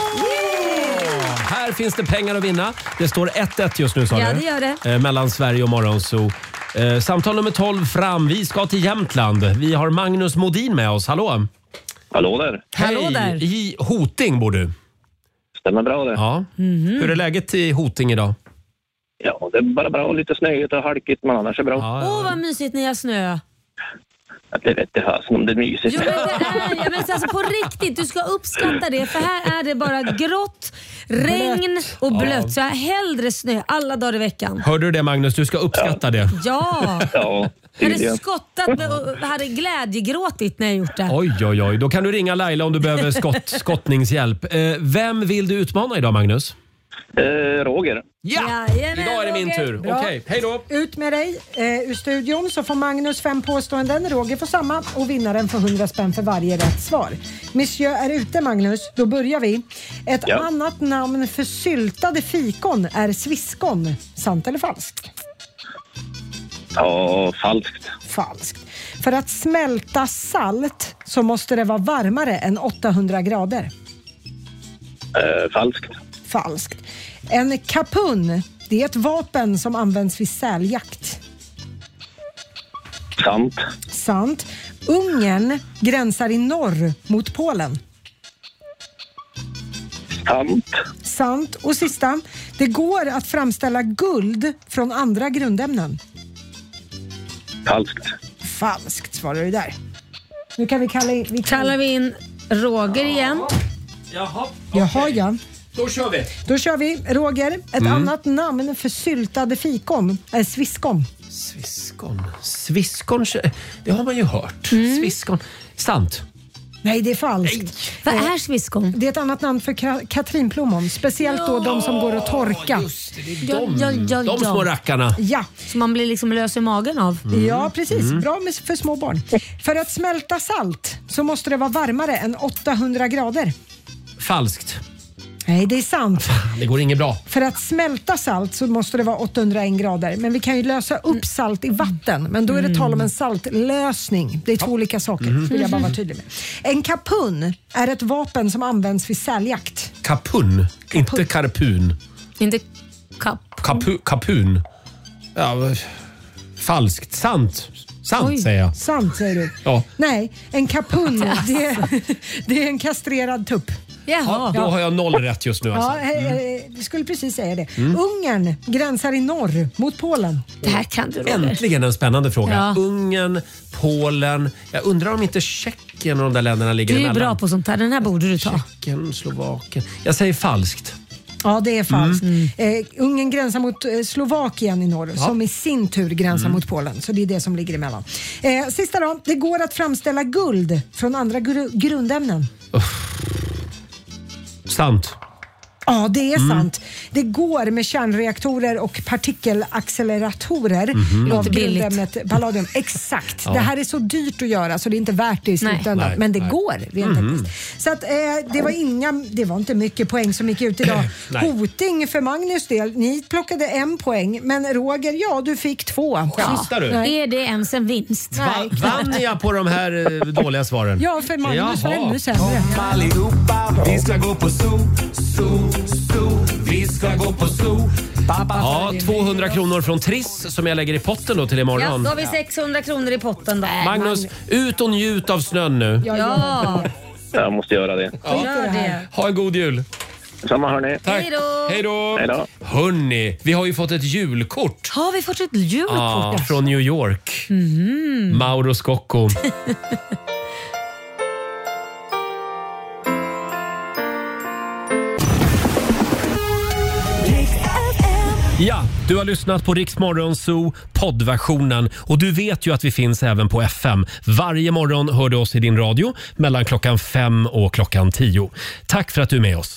Här finns det pengar att vinna. Det står ett ett just nu, sa Ja, du. det gör det. Eh, mellan Sverige och Morgonzoo. Eh, samtal nummer tolv fram. Vi ska till Jämtland. Vi har Magnus Modin med oss. Hallå! Hallå där. Hallå Hej. där. I Hoting bor du. Stämmer bra det. Ja. Mhm. Hur är läget i Hoting idag? Ja, det är bara bra. Lite snöigt och halkigt, men annars är det bra. Åh, vad mysigt ni har snö. Det vet jag fasen om det är mysigt. Jo, men det är, ja, men alltså på riktigt, du ska uppskatta det. För här är det bara grått, regn och blött. Så jag har hellre snö alla dagar i veckan. Hörde du det, Magnus? Du ska uppskatta det. Ja! Ja, Jag hade tydligen. skottat med och hade glädjegråtit när jag gjort det. Oj, oj, oj. Då kan du ringa Laila om du behöver skott, skottningshjälp. Eh, vem vill du utmana idag, Magnus? Eh, Roger. Ja! Jajamän, Idag är det min Roger. tur. Bra. Okej, hej då. Ut med dig eh, ur studion så får Magnus fem påståenden, Roger får samma och vinnaren får hundra spänn för varje rätt svar. Monsieur är ute, Magnus. Då börjar vi. Ett Ja. annat namn för syltade fikon är sviskon. Sant eller falskt? Ja, falskt. Falskt. För att smälta salt så måste det vara varmare än åttahundra grader. Eh, falskt. Falskt. En kapun, det är ett vapen som används vid säljakt. Sant. Sant. Ungern gränsar i norr mot Polen. Sant. Sant. Och sista, det går att framställa guld från andra grundämnen. Falskt. Falskt svarar du där. Nu kan vi kalla in... Vi kan... Kallar vi in Roger igen. Jaha, Jaha, ja. Då kör vi. Då kör vi. Roger, ett Mm. annat namn för syltade fikon är sviskon. Sviskon. Sviskon, det har man ju hört. Mm. Sviskon. Sant. Nej, det är falskt. Vad är sviskon? Det är ett annat namn för ka- katrinplommon. Speciellt då de som går att torka. Just det, det är Ja, de, ja, ja, de ja. små rackarna. Ja. Så man blir liksom lös i magen av. Mm. Ja, precis. Mm. Bra med, för små barn. För att smälta salt så måste det vara varmare än åttahundra grader. Falskt. Nej, det är sant. Det går inget bra. För att smälta salt så måste det vara åttahundraen grader. Men vi kan ju lösa upp salt i vatten. Men då är det tal om en saltlösning. Det är två olika saker. Mm. Vill jag bara vara tydlig med. En kapun är ett vapen som används vid säljakt. Kapun, inte karpun. Inte kap. Kapu, kapun. Ja, falskt. Sant. Sant Oj, säger jag. Sant säger du. Ja. Nej, en kapun det är, det är en kastrerad tupp. Ja, då har jag noll rätt just nu alltså. Ja, eh, eh, jag skulle precis säga det. Mm. Ungern gränsar i norr mot Polen. Det här kan du, Roger. Äntligen en spännande fråga. Ja. Ungern, Polen. Jag undrar om inte Tjeckien och de där länderna ligger Du är emellan. bra på sånt här. Den här borde du ta. Tjeckien, Slovakien. Jag säger falskt. Ja, det är falskt. Mm. Eh, Ungern gränsar mot eh, Slovakien i norr, Ja. som i sin tur gränsar Mm. mot Polen. Så det är det som ligger emellan. Eh, sista då. Det går att framställa guld från andra gru- grundämnen. Sant. Ja, det är Mm. sant. Det går med kärnreaktorer och partikelacceleratorer Mhm. av Låter billigt. grundämnet palladium. Exakt. Ja. Det här är så dyrt att göra så det är inte värt det i Nej. slutändan. Nej, Men det nej. går rent Mhm. tekniskt. Så att, eh, det var inga, det var inte mycket poäng som gick ut idag. Nej. Hoting för Magnus del. Ni plockade en poäng, men Roger, ja du fick två. Sista du. Nej. Är det ens en vinst? Va, vann jag på de här eh, dåliga svaren? Ja, för Magnus var Jaha. ännu sämre. Allihopa, vi ska gå på zoo, zoo, zoo. Vi ska gå på zoo. Pappa, Ja, tvåhundra kronor från Triss som jag lägger i potten då till Ja, imorgon. då har vi sexhundra kronor i potten då. Magnus, ut och njut av snön nu. Ja, Ja, Jag måste göra det. gör det. Ha en god jul. Samma hörni. Tack. Hej då. Hej då. Hej då. Hörni, vi har ju fått ett julkort. Har vi fått ett julkort? Ja, från New York. Mhm. Mauro Scocco. Ja, du har lyssnat på Rix Morgon Zoo poddversionen och du vet ju att vi finns även på F M. Varje morgon hör du oss i din radio mellan klockan fem och klockan tio. Tack för att du är med oss.